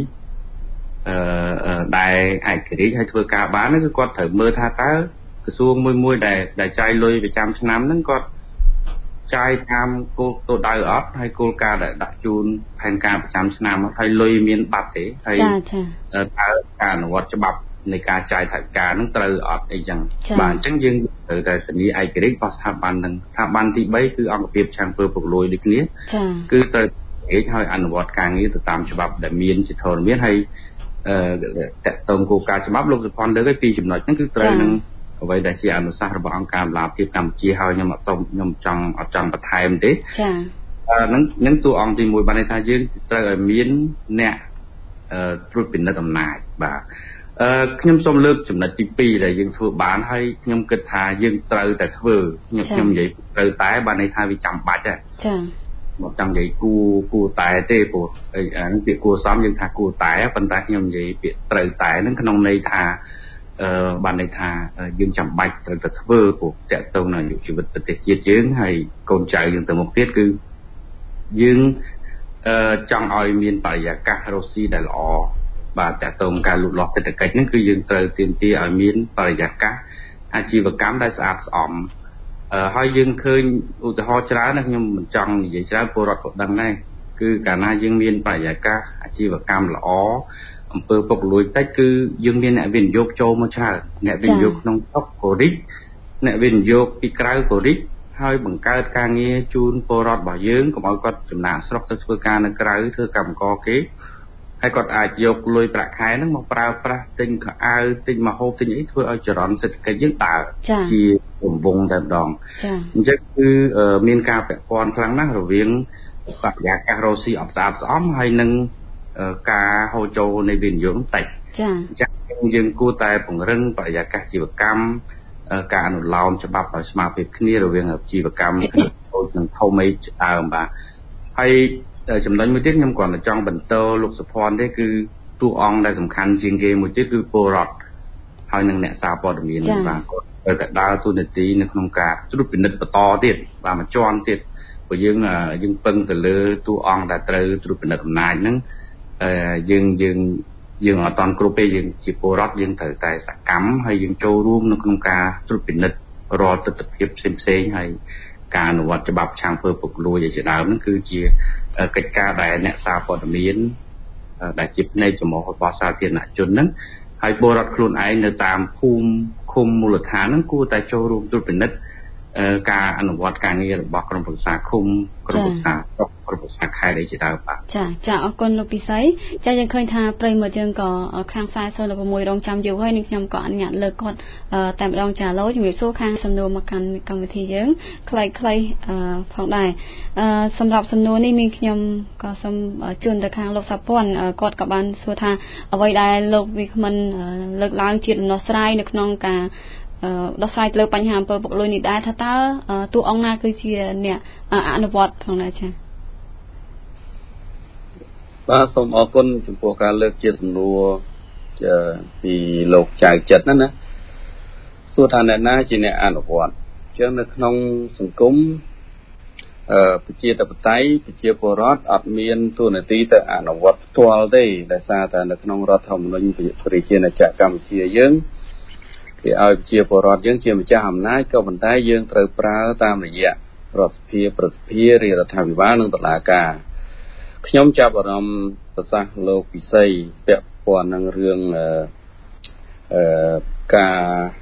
ដែលឯករាជ្យហើយធ្វើការបានគឺគាត់ត្រូវមើលថាតើក្រសួងមួយដែលចាយលុយប្រចាំឆ្នាំហ្នឹងគាត់ចាយតាមគោលដៅអត់ហើយគោលការណ៍ដែលដាក់ជូនផែនការប្រចាំឆ្នាំហើយលុយមានបាត់ទេហើយតើការអនុវត្តច្បាប់នៃការចាយថវិកាហ្នឹងត្រូវអត់អីចឹងបាទអញ្ចឹងយើងត្រូវតែធានាឯករាជ្យរបស់ស្ថាប័នហ្នឹងស្ថាប័នទី3គឺអង្គភាពឆាំងពើពុករលួយដូចគ្នាគឺត្រូវឯកហើយអនុវត្តការងារទៅតាមច្បាប់ដែលមានជាធរមានហើយតកតងគោលការណ៍ច្បាប់លោកសុផាន់លើកឲ្យពីចំណុចហ្នឹងគឺត្រូវនឹងអ្វីដែលជាអនុសាសន៍របស់អង្គការម្លាភាពកម្ពុជាហើយខ្ញុំចង់បន្ថែមទេចាហ្នឹងតួអង្គទី1បានន័យថាយើងត្រូវឲ្យមានអ្នកត្រួតពិនិត្យអំណាចបាទខ្ញុំសូមលើកចំណុចទី2ដែលយើងធ្វើបានហើយខ្ញុំគិតថាយើងត្រូវតែធ្វើខ្ញុំនិយាយត្រូវតែបានន័យថាវាចាំបាច់ចាមកចង់និយាយគួរតែទេព្រោះអានឹងពាក្យគួរសមយើងថាគួរតែប៉ុន្តែខ្ញុំនិយាយពាក្យត្រូវតែហ្នឹងក្នុងន័យថាបានន័យថាយើងចាំបាច់ត្រូវតែធ្វើព្រោះតកតងនឹងអាយុជីវិតប្រទេសជាតិយើងហើយកូនចៅយើងទៅមុខទៀតគឺយើងចង់ឲ្យមានបរិយាកាសរស់ស៊ីដែលល្អបាទតកតងការលូតលាស់សេដ្ឋកិច្ចហ្នឹងគឺយើងត្រូវទាមទារឲ្យមានបរិយាកាសអាជីវកម្មដែលស្អាតស្អំហើយយើងឃើញឧទាហរណ៍ច្រើនណាខ្ញុំមិនចង់និយាយច្រើនពលរដ្ឋក៏ដឹងដែរគឺកាលណាយើងមានបរិយាកាសអាជីវកម្មល្អអំពើពុករលួយតិចគឺយើងមានអ្នកវិនិយោគចូលមកច្រើនអ្នកវិនិយោគក្នុងស្រុកក៏រីកអ្នកវិនិយោគពីក្រៅក៏រីកហើយបង្កើតការងារជូនពលរដ្ឋរបស់យើងកុំឲ្យគាត់ចំណាកស្រុកទៅធ្វើការនៅក្រៅធ្វើកម្មករគេហើយគាត់អាចយកលុយប្រាក់ខែហ្នឹងមកប្រើប្រាស់ទិញខោអាវទិញម្ហូបទិញអីធ្វើឲ្យចរន្តសេដ្ឋកិច្ចយើងដើរជារង្វង់តែម្ដងអញ្ចឹងគឺមានការពាក់ព័ន្ធខ្លាំងណាស់រវាងបរិយាកាសរស់ស៊ីអត់ស្អាតស្អំហើយនឹងការហូរចូលនៃវិនិយោគតិចចា៎អញ្ចឹងយើងគួរតែពង្រឹងបរិយាកាសជីវកម្មការអនុលោមច្បាប់ដោយស្មារតីគ្នារវាងអាជីវកម្មតូចនិងធំអីដើមបាទហើយចំណុចមួយទៀតខ្ញុំគ្រាន់តែចង់បន្តលោកសុផាន់ទេគឺតួអង្គដែលសំខាន់ជាងគេមួយទៀតគឺពលរដ្ឋហើយនឹងអ្នកសារព័ត៌មានបាទគាត់ត្រូវតែដើរតួនាទីនៅក្នុងការត្រួតពិនិត្យបន្តទៀតបាទមួយជាន់ទៀតព្រោះយើងពឹងទៅលើតួអង្គដែលត្រូវត្រួតពិនិត្យអំណាចហ្នឹងយើងអត់តាន់គ្រប់ទេយើងជាពលរដ្ឋយើងត្រូវតែសកម្មហើយយើងចូលរួមនៅក្នុងការត្រួតពិនិត្យរាល់ទស្សនវិជ្ជាផ្សេងៗហើយការអនុវត្តច្បាប់ឆាំងពើពុករលួយជាដើមហ្នឹងគឺជាកិច្ចការដែលអ្នកសារព័ត៌មានដែលជាផ្នែកចំហរបស់សាធារណជនហ្នឹងហើយពលរដ្ឋខ្លួនឯងនៅតាមភូមិឃុំមូលដ្ឋានហ្នឹងគួរតែចូលរួមត្រួតពិនិត្យការអនុវត្តការងាររបស់ក្រុមប្រឹក្សាឃុំក្រុមប្រឹក្សាស្រុកក្រុមប្រឹក្សាខេត្តអីជាដើមបាទចាអរគុណលោកពិសីចាយើងឃើញថាប្រិយមិត្តយើងក៏ខាង46រងចាំយូរហើយនឹងខ្ញុំក៏អនុញ្ញាតលើកគាត់តែម្ដងចាឡូជំរាបសួរខាងសំណួរមកកាន់កម្មវិធីយើងខ្លីៗផងដែរសម្រាប់សំណួរនេះនាងខ្ញុំក៏សូមជូនទៅខាងលោកសាព័ន្ធគាត់ក៏បានសួរថាអ្វីដែលលោកវិក្មិនលើកឡើងជាដំណោះស្រាយនៅក្នុងការដោះស្រាយទៅលើបញ្ហាអំពើពុករលួយនេះដែរថាតើតួអង្គណាគឺជាអ្នកអនុវត្តផងដែរចា៎បាទសូមអរគុណចំពោះការលើកជាសំណួរពីលោកចៅចិត្តណាសួរថាអ្នកណាជាអ្នកអនុវត្តអញ្ចឹងនៅក្នុងសង្គមប្រជាធិបតេយ្យប្រជាពលរដ្ឋអត់មានទូនាទីទៅអនុវត្តផ្ទាល់ទេដោយសារតែនៅក្នុងរដ្ឋធម្មនុញ្ញប្រជាណាចក្រកម្ពុជាយើងគេឲ្យប្រជាពលរដ្ឋយើងជាម្ចាស់អំណាចក៏ប៉ុន្តែយើងត្រូវប្រើតាមរយៈរដ្ឋសភាប្រសិទ្ធិរាជរដ្ឋាភិបាលនិងតុលាការខ្ញុំចាប់អារម្មណ៍ប្រសាសន៍លោកពិសីពាក់ព័ន្ធនឹងរឿងការ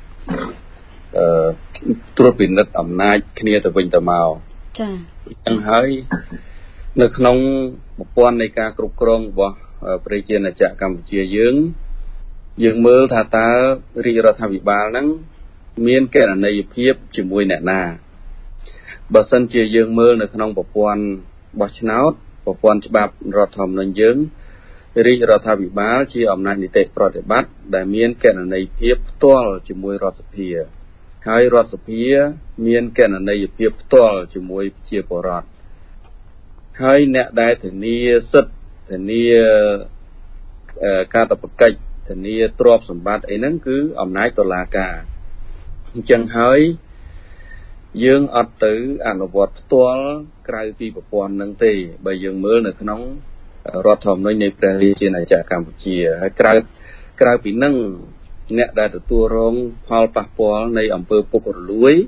ត្រួតពិនិត្យអំណាចគ្នាទៅវិញទៅមកចា៎ចឹងហើយនៅក្នុងប្រព័ន្ធនៃការគ្រប់គ្រងរបស់ប្រជាណាចក្រកម្ពុជាយើងមើលថាតើរាជរដ្ឋាភិបាលហ្នឹងមានគណនេយ្យភាពជាមួយអ្នកណាបើសិនជាយើងមើលនៅក្នុងប្រព័ន្ធបោះឆ្នោតប្រព័ន្ធច្បាប់រដ្ឋធម្មនុញ្ញយើងរាជរដ្ឋាភិបាលជាអំណាចនីតិប្រតិបត្តិដែលមានគណនេយ្យភាពផ្ទាល់ជាមួយរដ្ឋសភាហើយរដ្ឋសភាមានគណនេយ្យភាពផ្ទាល់ជាមួយប្រជាពលរដ្ឋហើយអ្នកដែលធានាសិទ្ធិធានាកាតព្វកិច្ចធានាទ្រព្យសម្បត្តិអីហ្នឹងគឺអំណាចតុលាការអញ្ចឹងហើយយើងអត់ទៅអនុវត្តផ្ទាល់ក្រៅពីប្រព័ន្ធហ្នឹងទេបើយើងមើលនៅក្នុងរដ្ឋធម្មនុញ្ញនៃព្រះរាជាណាចក្រកម្ពុជាហើយក្រៅពីហ្នឹងអ្នកដែលទទួលរងផលប៉ះពាល់នៃអំពើពុករលួយ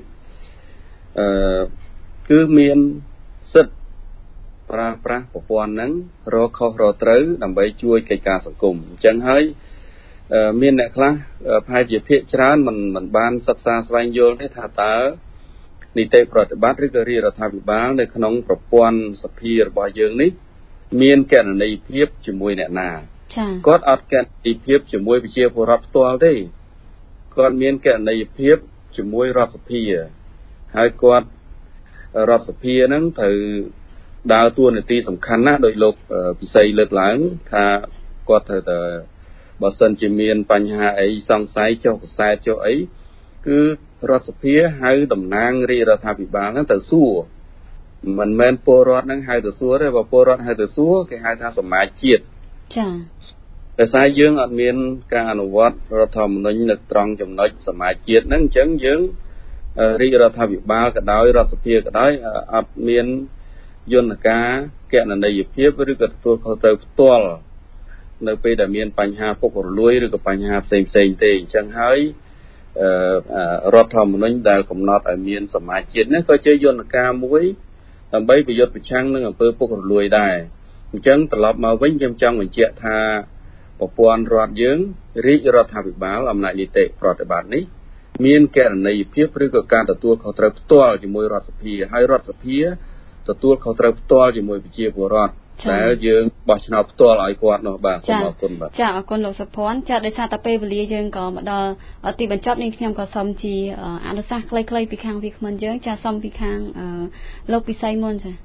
គឺមានសិទ្ធិប្រើប្រាស់ប្រព័ន្ធហ្នឹងរកខុសរកត្រូវដើម្បីជួយកិច្ចការសង្គមអញ្ចឹងហើយមានអ្នកខ្លះប្រហែលជាភាគច្រើនមិនបានសិក្សាស្វែងយល់ទេថាតើនីតិប្រតិបត្តិឬក៏រាជរដ្ឋាភិបាលនៅក្នុងប្រព័ន្ធសភារបស់យើងនេះមានគណនេយ្យភាពជាមួយអ្នកណាគាត់អត់គណនេយ្យភាពជាមួយប្រជាពលរដ្ឋផ្ទាល់ទេគាត់មានគណនេយ្យភាពជាមួយរដ្ឋសភាហើយគាត់រដ្ឋសភាហ្នឹងត្រូវដើរតួនាទីសំខាន់ណាស់ដោយលោកពិសីលើកឡើងថាគាត់ត្រូវតែបើសិនជាមានបញ្ហាអីសង្ស័យចុះកសែតចុះអីគឺរដ្ឋសភាហៅតំណាងរាជរដ្ឋាភិបាលហ្នឹងទៅសួរមិនមែនពលរដ្ឋហ្នឹងហៅទៅសួរទេបើពលរដ្ឋហៅទៅសួរគេហៅថាសមាជជាតិចា៎ដោយសារយើងអត់មានការអនុវត្តរដ្ឋធម្មនុញ្ញនៅត្រង់ចំណុចសមាជជាតិហ្នឹងអញ្ចឹងយើងរាជរដ្ឋាភិបាលក៏ដោយរដ្ឋសភាក៏ដោយអត់មានយន្តការគណនេយ្យភាពឬក៏ទទួលខុសត្រូវផ្ទាល់នៅពេលដែលមានបញ្ហាពុករលួយឬក៏បញ្ហាផ្សេងទេអញ្ចឹងហើយរដ្ឋធម្មនុញ្ញដែលកំណត់ឲ្យមានសមាជជាតិនេះក៏ជាយន្តការមួយដើម្បីប្រយុទ្ធប្រឆាំងនឹងអំពើពុករលួយដែរអញ្ចឹងត្រឡប់មកវិញខ្ញុំចង់បញ្ជាក់ថាប្រព័ន្ធរដ្ឋយើងរាជរដ្ឋាភិបាលអំណាចនីតិប្រតិបត្តិនេះមានគណនេយ្យភាពឬក៏ការទទួលខុសត្រូវផ្ទាល់ជាមួយរដ្ឋសភាហើយរដ្ឋសភាទទួលខុសត្រូវផ្ទាល់ជាមួយប្រជាពលរដ្ឋដែលយើងបោះឆ្នោតផ្ទាល់ឲ្យគាត់នោះបាទសូមអរគុណបាទចាអរគុណលោកសុភ័ណ្ឌចាដោយសារតែពេលវេលាយើងក៏មកដល់ទីបញ្ចប់នេះខ្ញុំក៏សូមជាអនុសាសន៍ខ្លីៗពីខាងវាគ្មិនយើងចាសូមពីខាងលោកពិសីមុនចា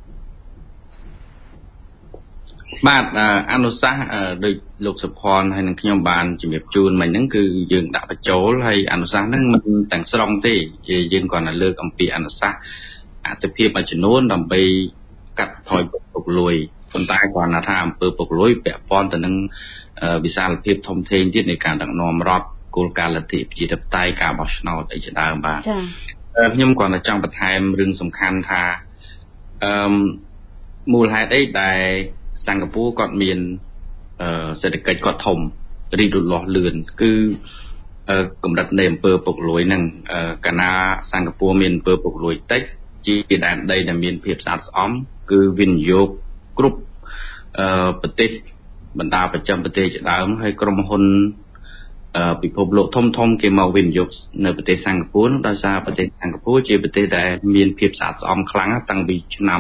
បាទអនុសាសន៍ដោយលោកសុភ័ណ្ឌហើយនឹងខ្ញុំបានជំរាបជូនមិញហ្នឹងគឺយើងដាក់បញ្ចូលហើយអនុសាសន៍ហ្នឹងមិនទាំងស្រុងទេយើងគ្រាន់តែលើកអំពីអនុសាសន៍អត្ថភាពមួយចំនួនដើម្បីកាត់ថយពុករលួយប៉ុន្តែគ្រាន់តែថាអំពើពុករលួយពាក់ព័ន្ធទៅនឹងវិសាលភាពធំធេងទៀតនៃការដឹកនាំរដ្ឋគោលការណ៍លទ្ធិប្រជាធិបតេយ្យការបោះឆ្នោតអីជាដើមបាទខ្ញុំគ្រាន់តែចង់បន្ថែមរឿងសំខាន់ថាមូលហេតុអីដែលសិង្ហបុរីគាត់មានសេដ្ឋកិច្ចគាត់ធំរីកលូតលាស់លឿនគឺកម្រិតនៃអំពើពុករលួយហ្នឹងកាលណាសិង្ហបុរីមានអំពើពុករលួយតិចជាដែនដីដែលមានភាពស្អាតស្អំគឺវិនិយោគគ្រប់ប្រទេសបណ្ដាប្រចាំប្រទេសជាដើមហើយក្រុមហ៊ុនពិភពលោកធំគេមកវិនិយោគនៅប្រទេសសិង្ហបុរីដោយសារប្រទេសសិង្ហបុរីជាប្រទេសដែលមានភាពស្អាតស្អំខ្លាំងតាំងពីឆ្នាំ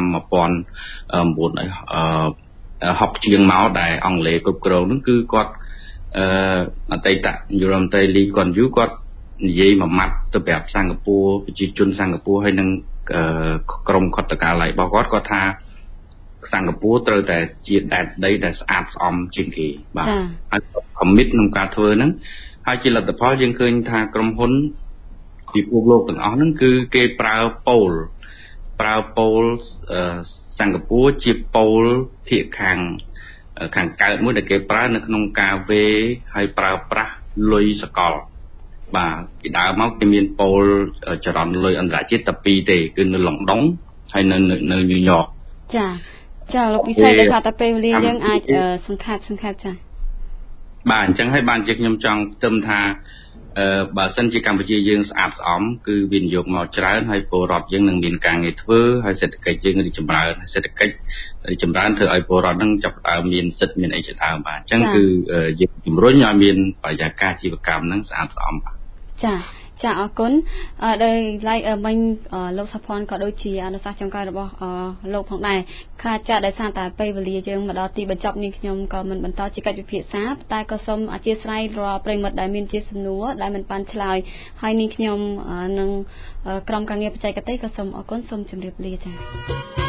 1960ជាងមកដែលអង់គ្លេសគ្រប់គ្រងនោះគឺគាត់អតីតនាយករដ្ឋមន្ត្រីលីកុនយូគាត់និយាយមួយម៉ាត់ទៅប្រាប់សិង្ហបុរីប្រជាជនសិង្ហបុរីហើយនឹងក្រុមខុទ្ទកាល័យរបស់គាត់ថាសិង្ហបុរីត្រូវតែជាដែនដីដែលស្អាតស្អំជាងគេបាទហើយខមមិតក្នុងការធ្វើហ្នឹងហើយជាលទ្ធផលយើងឃើញថាក្រុមហ៊ុនពិភពលោកទាំងអស់ហ្នឹងគឺគេប្រើប៉ូលសិង្ហបុរីជាប៉ូលភាគខាងកើតមួយដែលគេប្រើនៅក្នុងការវេហើយប្រើប្រាស់លុយសកលបាទពីដើមមកគេមានប៉ូលចរន្តលុយអន្តរជាតិតែ2ទេគឺនៅឡុងដុងហើយនៅញូវយ៉កចាលោកពិសេសដែលថាតែពេលវេលាយើងអាចសង្ខេបចាបាទអញ្ចឹងហើយបានជាខ្ញុំចង់ផ្ទឹមថាបើសិនជាកម្ពុជាយើងស្អាតស្អំគឺវិនិយោគមកច្រើនហើយពលរដ្ឋយើងនឹងមានការងារធ្វើហើយសេដ្ឋកិច្ចយើងរីកចម្រើនសេដ្ឋកិច្ចរីកចម្រើនធ្វើឲ្យពលរដ្ឋនឹងចាប់ផ្ដើមមានសិទ្ធិមានអីជាដើមបាទអញ្ចឹងគឺយើងជំរុញឲ្យមានបរិយាកាសអាជីវកម្មនឹងស្អាតស្អំបាទចាអរគុណដោយឡែកមិញលោកសុផាន់ក៏ដូចជាអនុសាសន៍ចុងក្រោយរបស់លោកផងដែរខាចាដោយសារតែពេលវេលាយើងមកដល់ទីបញ្ចប់នេះខ្ញុំក៏មិនបន្តជាកិច្ចពិភាក្សាតែក៏សូមអធិស្ឋានរាល់ប្រិយមិត្តដែលមានជាសំណួរដែលមិនបានឆ្លើយហើយនេះខ្ញុំនឹងក្រុមការងារបច្ចេកទេសក៏សូមអរគុណសូមជម្រាបលាចា៎